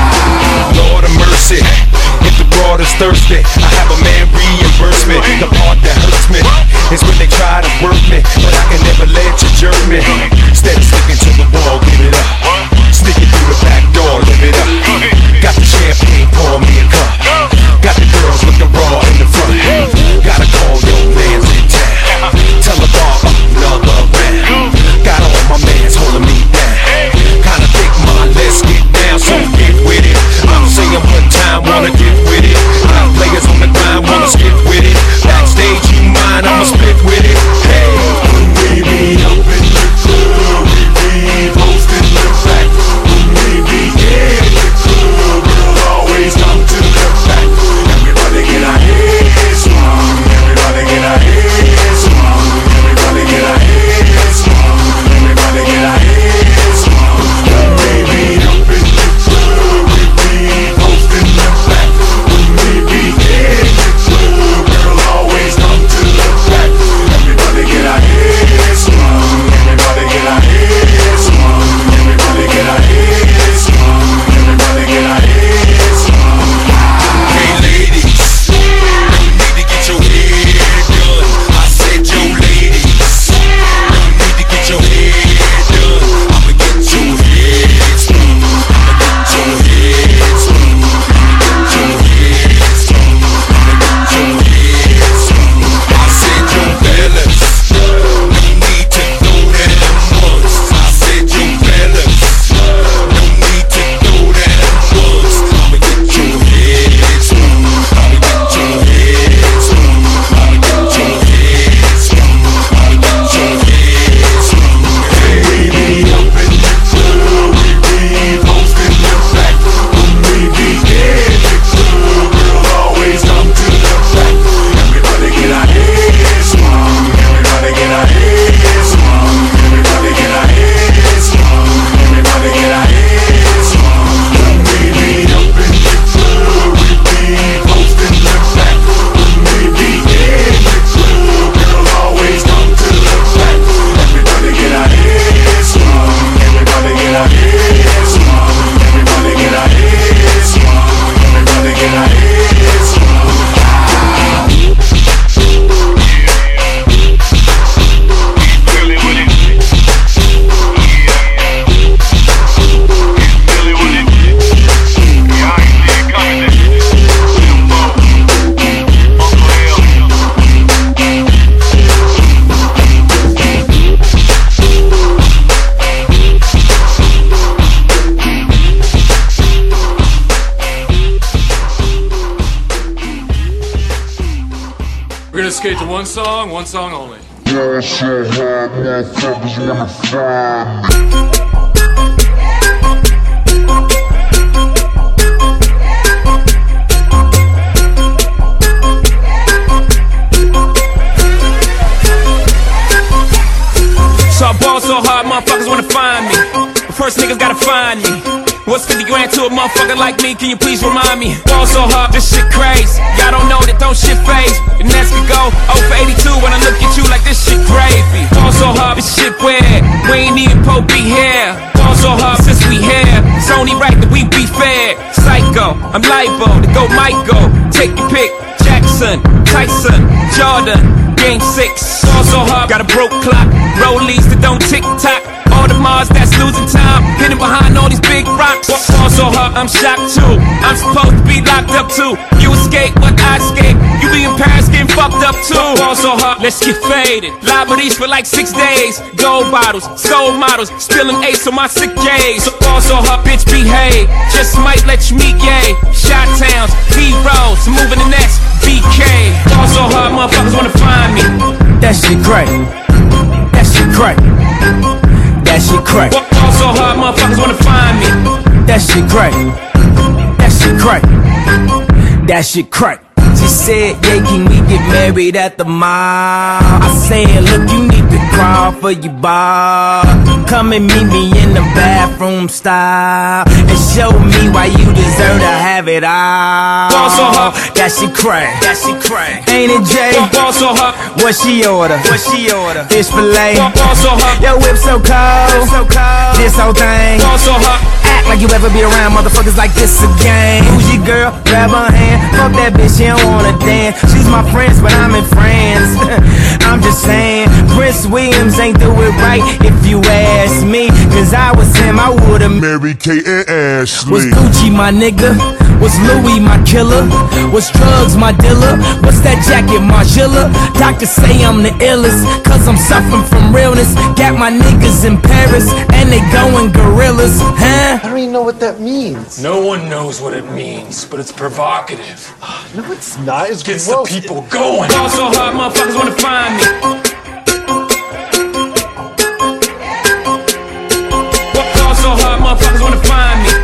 Lord of mercy, if the broad is thirsty, I have a man reimburse me. The part that hurts me is when they try to work me, but I can never let you jerk me. Steady sticking to the wall, give it up. Stick it through the back door, live it up. Got the champagne, pour me a cup. Got the girls looking raw in the front. Gotta call your mans in town. Tell the bar up another round. Got all my mans holding me down. Kinda think, man, let's get down, so get with it. I'm saying one time, wanna get with it. Our players on the grind, wanna skip with it. Backstage, you mind, I'ma split with it. Hey, we be up in the club, we be posted. We're gonna skate to one song, one song only. You're so hard, motherfuckers wanna find me. So I ball so hard, motherfuckers wanna find me. But first niggas gotta find me. What's fifty grand to a motherfucker like me? Can you please remind me? Ball so hard, this shit crazy. Y'all don't know that don't shit phase. The next could go oh for eighty-two when I look at you like this shit gravy. Ball so hard, this shit weird. We ain't even Pope be here. Ball so hard since we here. It's only right that we be fair. Psycho, I'm libo to go Michael. Take your pick. Jackson, Tyson, Jordan. Game six, ball so hard, got a broke clock. Rollies that don't tick tock. All the Mars that's losing time, hidden behind all these big rocks. Ball so hard, I'm shocked too. I'm supposed to be locked up too. You escape, but I escape. You be in Paris getting fucked up too. Ball so hard, let's get faded. Liberties for like six days. Gold bottles, soul models, spilling ace on my sick days. So ball so hard, bitch behave. Just might let you meet gay. Shot towns, B-rolls, moving the next B K. Ball so hard, motherfuckers wanna find me. That shit crack. That shit crack. That shit crack. Ball so hard, motherfuckers wanna find me. That shit crack. That shit crack. That shit crack. She said, yeah, can we get married at the mall? I said, look, you need to crawl for your bar. Come and meet me in the bathroom style and show me why you deserve to have it all. Ball so hard. That shit crack. That shit crack. Ain't it, Jay? Ball so hard. What she order? What she order? Fish fillet. Ball so hard. Your whip so cold. Whip so cold. This whole thing. Ball so hard. Act like you ever be around motherfuckers like this again. Who's your girl? Grab her hand. Fuck that bitch, she don't wanna dance. She's my friends, but I'm in France. I'm just saying, Prince Williams ain't do it right if you ask me. Cause I was him, I would've Mary Kate and Ashley. Was Gucci my nigga? Was Louis my killer? Was drugs my dealer? What's that jacket, Margilla? Doctors say I'm the illest, cause I'm suffering from realness. Got my niggas in Paris, and they going gorillas, huh? I don't even know what that means. No one knows what it means, but it's provocative. No, it's not. It's Gets gross. the people going. Ball so hard, motherfuckers wanna find me. Ball so hard, motherfuckers wanna find me.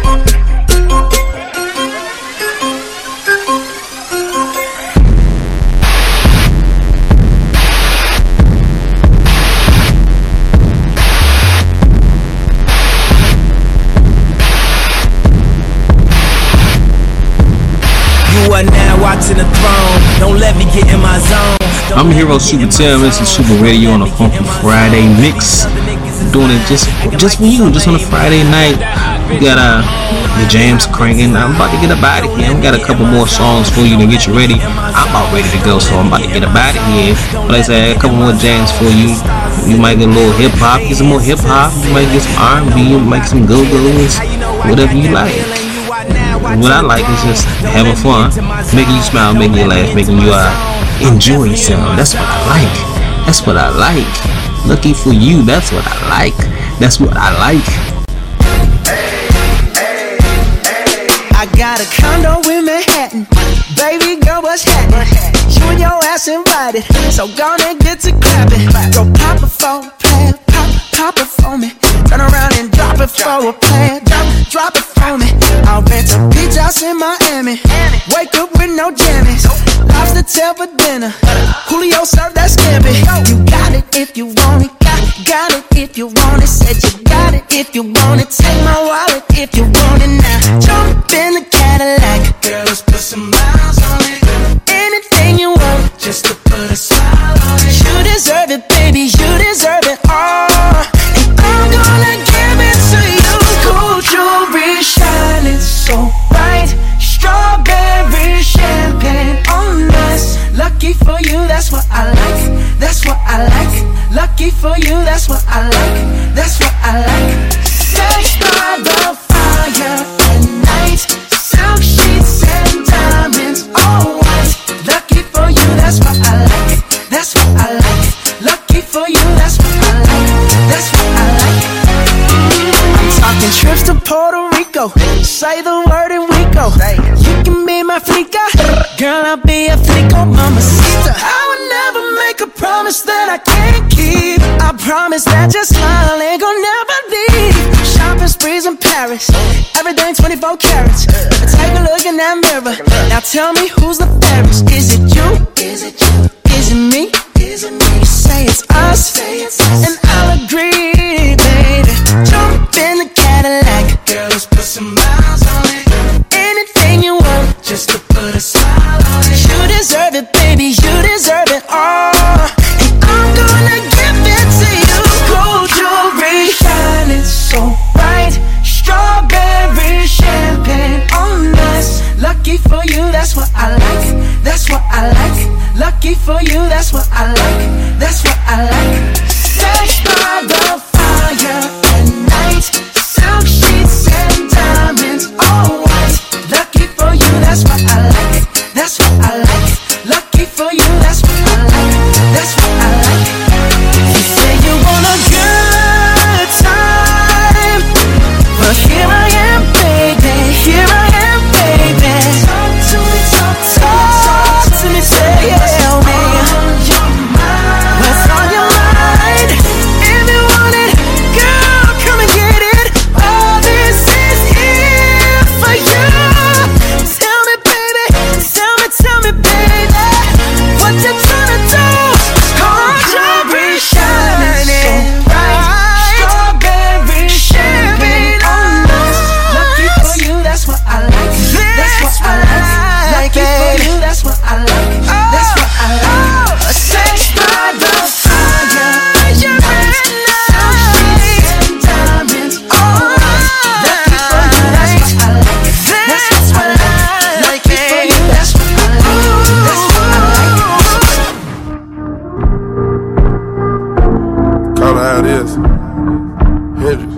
You are now watching the throne. Don't let me get in my zone. I'm Hero Super Tim. This is Super Radio on a Funky Friday mix. Doing it just just for you, just on a Friday night. We got uh, the jams cranking. I'm about to get up out of here. We got a couple more songs for you to get you ready. I'm about ready to go, so I'm about to get up out of here. But like I said, a couple more jams for you. You might get a little hip hop, get some more hip hop. You might get some R and B, you might get some go-go's, whatever you like. What I like is just having fun, making you smile, making you laugh, making you uh, enjoy yourself. That's what I like. That's what I like. Lucky for you, that's what I like. That's what I like. I got a condo in Manhattan. Baby girl, what's happening? You and your ass invited, so gonna get to clapping. Go pop it for a plan, pop, pop it for me. Turn around and drop it for a plan, drop, drop it for me. I'll rent a beach house in Miami. Wake up with no jammies. Lobster tail for dinner. Julio served that scampi. You got it if you want it. Got, got it if you want it. Said you got it if you want it. Take my wallet if you want it now. Jump in the Cadillac. Girl, let's put some miles on it. Anything you want, just to put a smile on it. You deserve it, baby. You deserve it all. And I'm gonna give it to you. Cool jewelry shining so bright. Strawberry champagne on us. Lucky for you, that's what I like. That's what I like. Lucky for you, that's what I like. That's what I like. Sex by the fire at night. Silk sheets and diamonds, all white. Lucky for you, that's what I like. That's what I like. Lucky for you, that's what I like. That's what I like. I'm talking trips to Puerto Rico. Say the word and we go. You can be my flica. Girl, I'll be a flico, mamacita. I would make a promise that I can't keep. I promise that your smile ain't gonna never leave. Shopping sprees in Paris, everything twenty-four carats. Take a look in that mirror. Now tell me who's the fairest? Is it you? Is it you? Is it me? Is it me? You say it's us, and I'll agree, baby. Jump in the Cadillac, girl, let's put some miles on it. Anything you want, just to put a smile on it. You deserve it, baby, you deserve it all. And I'm gonna give it to you. Gold jewelry shining so bright, strawberry champagne on us. Lucky for you, that's what I like. That's what I like. Lucky for you, that's what I like. That's what I like. Sex by the fire at night, silk sheets and diamonds, all white. Lucky for you, that's what I like. That's what I like. Lucky for you, that's what I like. That's what I like. You say you want a good time, but here I am, baby. Here I am, baby. Talk to me, talk to me, talk to me, say yeah, me. What's on your mind? If you want it, girl, come and get it. All this is here for you. Tell me, baby, tell me, tell me, baby, what you tryna do? Gold jewelry shining bright, strawberry champagne on us. Lucky for you, that's what I like. That's what I like. Lucky for you, that's what I like. That's what I like. Sex by the fire, night, silk sheets and diamonds on us. Lucky for you, that's what I like. That's what I like. Lucky for you, that's what I like. That's what I like. Call it how it is. Hendrix.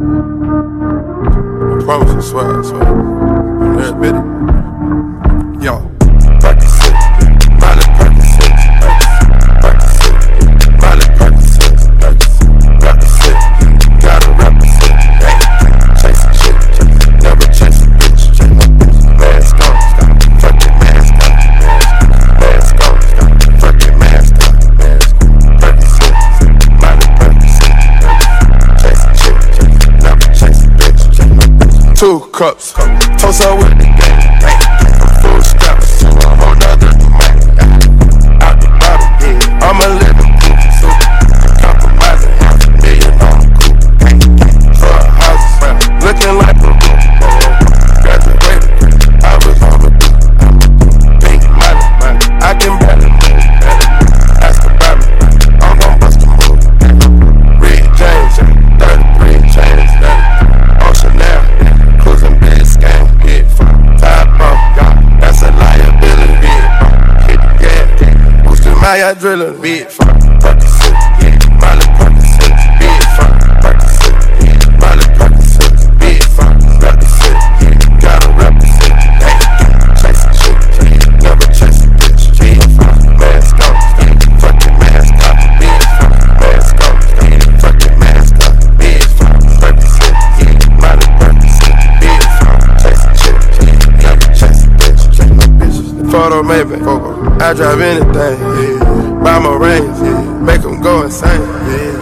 I promise I swear, I swear. Larry Bitty. Yo. Percocet, Miley Percocet, Percocet, Miley Percocet, Percocet, gotta represent. Chase a chick, never chase a bitch. Mask on, fucking mask on. Mask on, fucking mask on. Percocet, Miley Percocet, chase a chick, never chase a bitch. Two cups, toast up with the game. Full straps to a whole nother man. Out the bottle, yeah, I'm a living proof. So compromising half a million on the coupe. For a house, looking like a room. Graduated, I was on the beat. Pink money, I can better move. Ask about me, I'm gon' bust a move. Red James, thirty-three chains, on Chanel, cruising big scam, big fun. Top bump, that's a liability. Hit the gas, boosting my adrenaline. Big fun, Percocet, yeah, Miley Percocet. Big fun, Percocet, yeah, Miley Percocet. Big fun, Percocet, yeah, gotta represent. Chase a chick, never chase a bitch. Big fun, mask on, fucking mask on. Big fun, mask on, fucking mask on. Big fun, Percocet, yeah, Miley Percocet. Big fun, chase a chick, never chase a bitch. Photo maybe, I drive anything, yeah. Buy my rings, yeah. Make them go insane, yeah.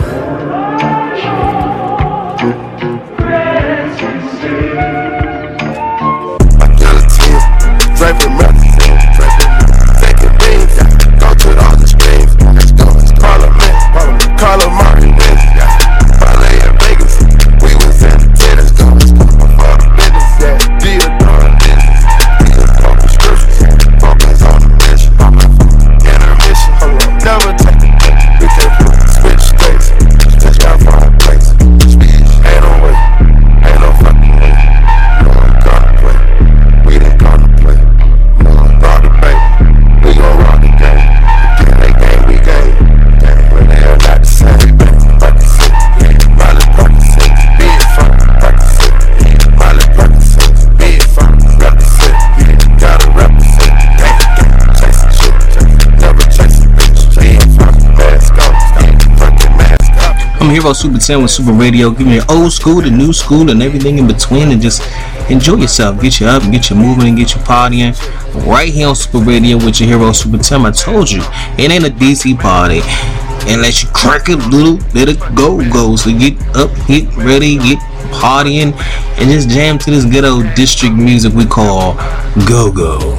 My guillotine, draping medicine, taking beans, go to all the streams. Let's go, let's call a man, call a Martin wins. Ballet in Vegas, we was in the tent. Let's go, let's go, for the business, yeah. Deodorant business, we just go prescriptions, focus on the mission, intermission. Never take the break, we can switch states, switch out for our place. Speed, ain't no way, ain't no fucking way. No, I'm gonna play, we didn't gonna play. No, I'm gonna play, we gon' rock the game. Again, they game, we game. When they are not the same, Percocet, yeah, Miley Percocet. Big fun, Percocet, yeah, Miley Percocet. Big fun, Percocet, yeah, gotta represent. Gang, gang, chase a chick, never chase a bitch. Big fun, mask on, fucking mask on. I'm Hero Super ten with Super Radio, giving you old school, the new school, and everything in between, and just enjoy yourself. Get you up, get you moving, and get you partying. Right here on Super Radio with your hero Super Tim. I told you, it ain't a D C party unless you crack a little bit of go-go. So get up, get ready, get partying, and just jam to this good old district music we call go-go.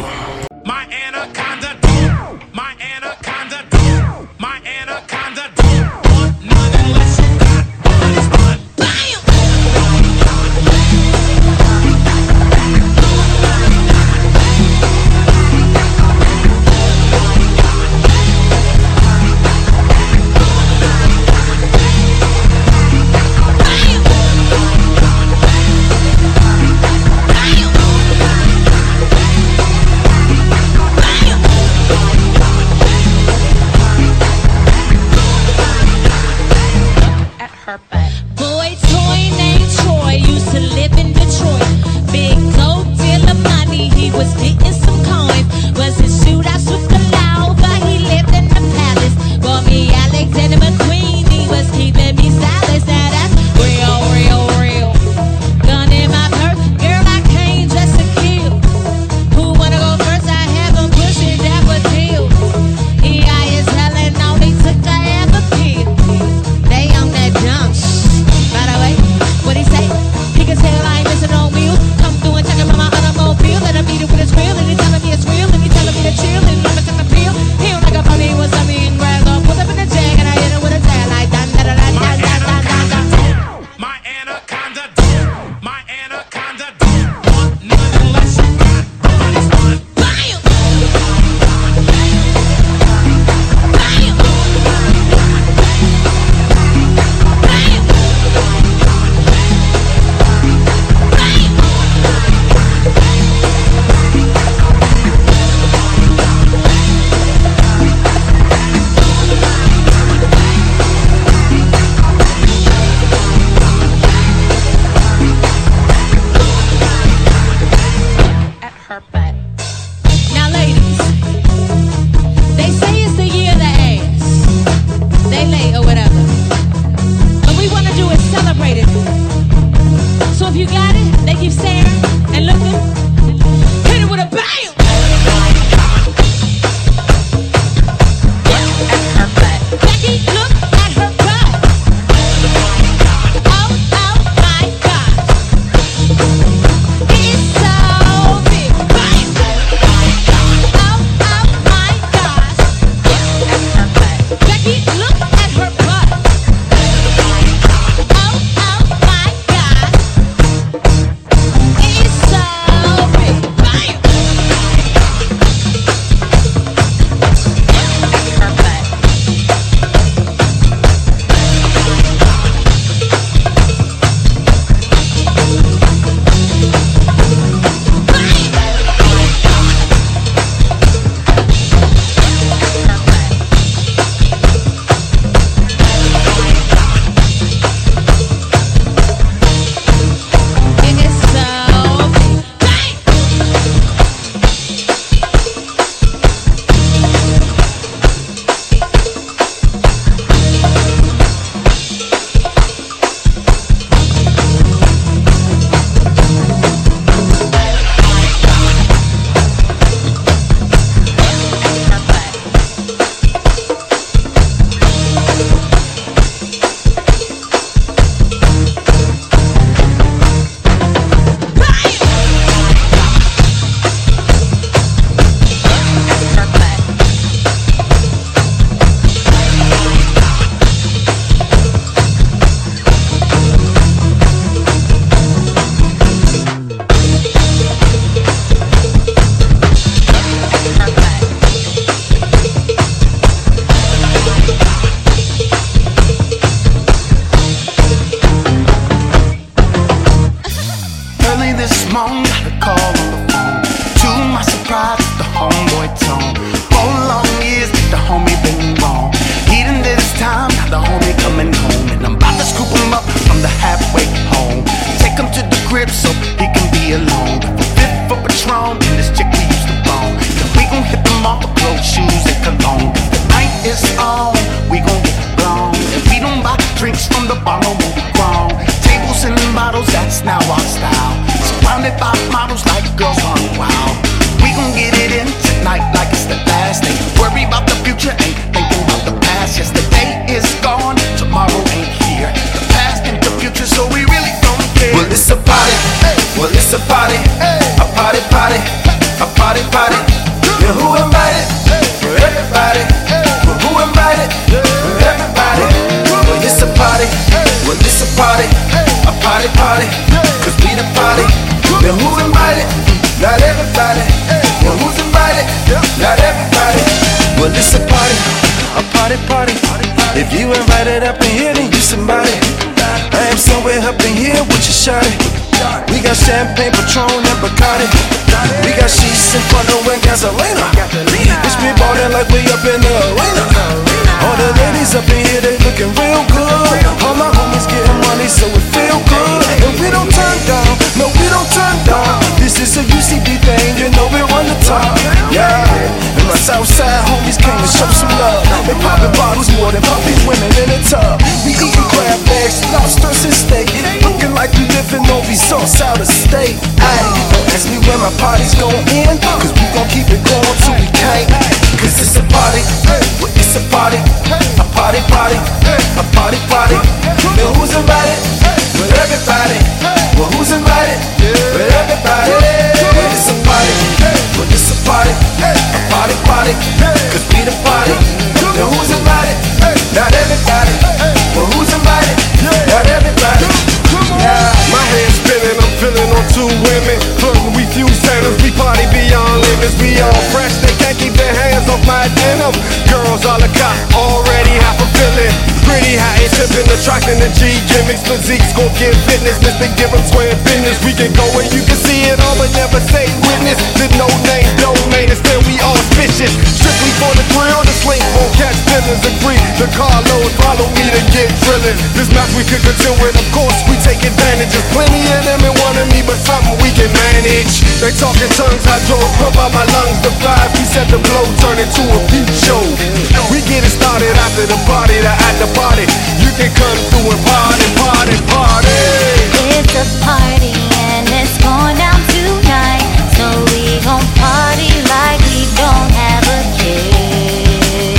got it up in here, then you somebody. I am somewhere up in here with your shawty. We got champagne, Patron, and Bacardi. We got sheets in front of and gasolina. Bitch, we ballin' like we up in the arena. All the ladies up in here, they looking real good. All my homies getting money, so it feel good. And we don't turn down, no, we don't turn down. This is a U C B thing, you know we run the top. Yeah, and my Southside homies came to show some love. They poppin' bottles more than puppies, women in the tub. We eatin' crab legs, lobsters and steak. Looking like we living on resorts out of state. Ayy, don't ask me where my party's gon' end, cause we gon' keep it going till we can't. Cause it's a party, well, it's a party. A party, party, a party, party. Now who's invited? Well, everybody. Well, who's invited? Well, everybody. Well, it's a party. Well, it's a party. A party, party. Cause we the party. Now who's invited? Not everybody. Well, who's invited? Not everybody. My head's spinning, I'm feeling on two women. Flirting, we fuse tenors, we party beyond limits. We all fresh, they can't keep their hands off my denim. Girls all a cop, already half a feeling. Pretty hot and tipping, attracting the G gimmicks. Physiques gon' give fitness, Mister Give them square business. We can go and you can see it all, but never say witness. The no name domain is still we auspicious. Strictly for the thrill, the slink won't catch feelings. Agree, the carload follow me to get drilling. This match we could continue with, of course we take advantage. There's plenty of them and one of me, but something we can manage. They talking tongues, I drove, pump out my lungs. The five, we set the blow, turn it to a beat show. We get it started after the party, to at the party. You can come through and party, party, party. It's a party and it's going down tonight. So we gon' party like we don't have a care.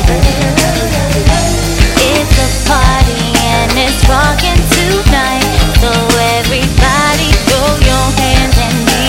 It's a party and it's rockin' tonight. So everybody throw your hands in the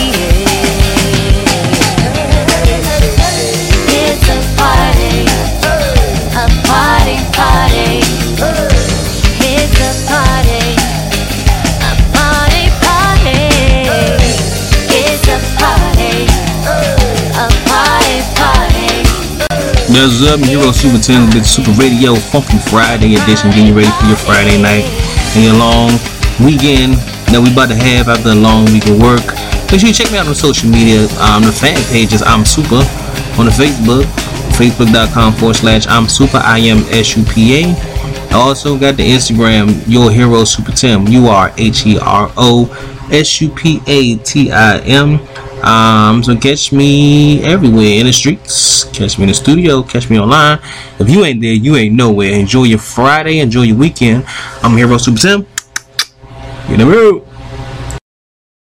air. It's a party, a party, party. It's a party, a party, party. It's a party, a party, party. There's up Hero Super ten with Super Radio Funky Friday edition, getting you ready for your Friday night and your long weekend that we about to have after a long week of work. Make sure you check me out on social media. Um, the fan page is I'm Super on the Facebook, facebook.com forward slash I'm Super, I am S U P A. I also got the Instagram, Your Hero Super Tim, U R H E R O S U P A T I M. Um, so catch me everywhere in the streets, catch me in the studio, catch me online. If you ain't there, you ain't nowhere. Enjoy your Friday, enjoy your weekend. I'm Hero Super Tim. Get in the road.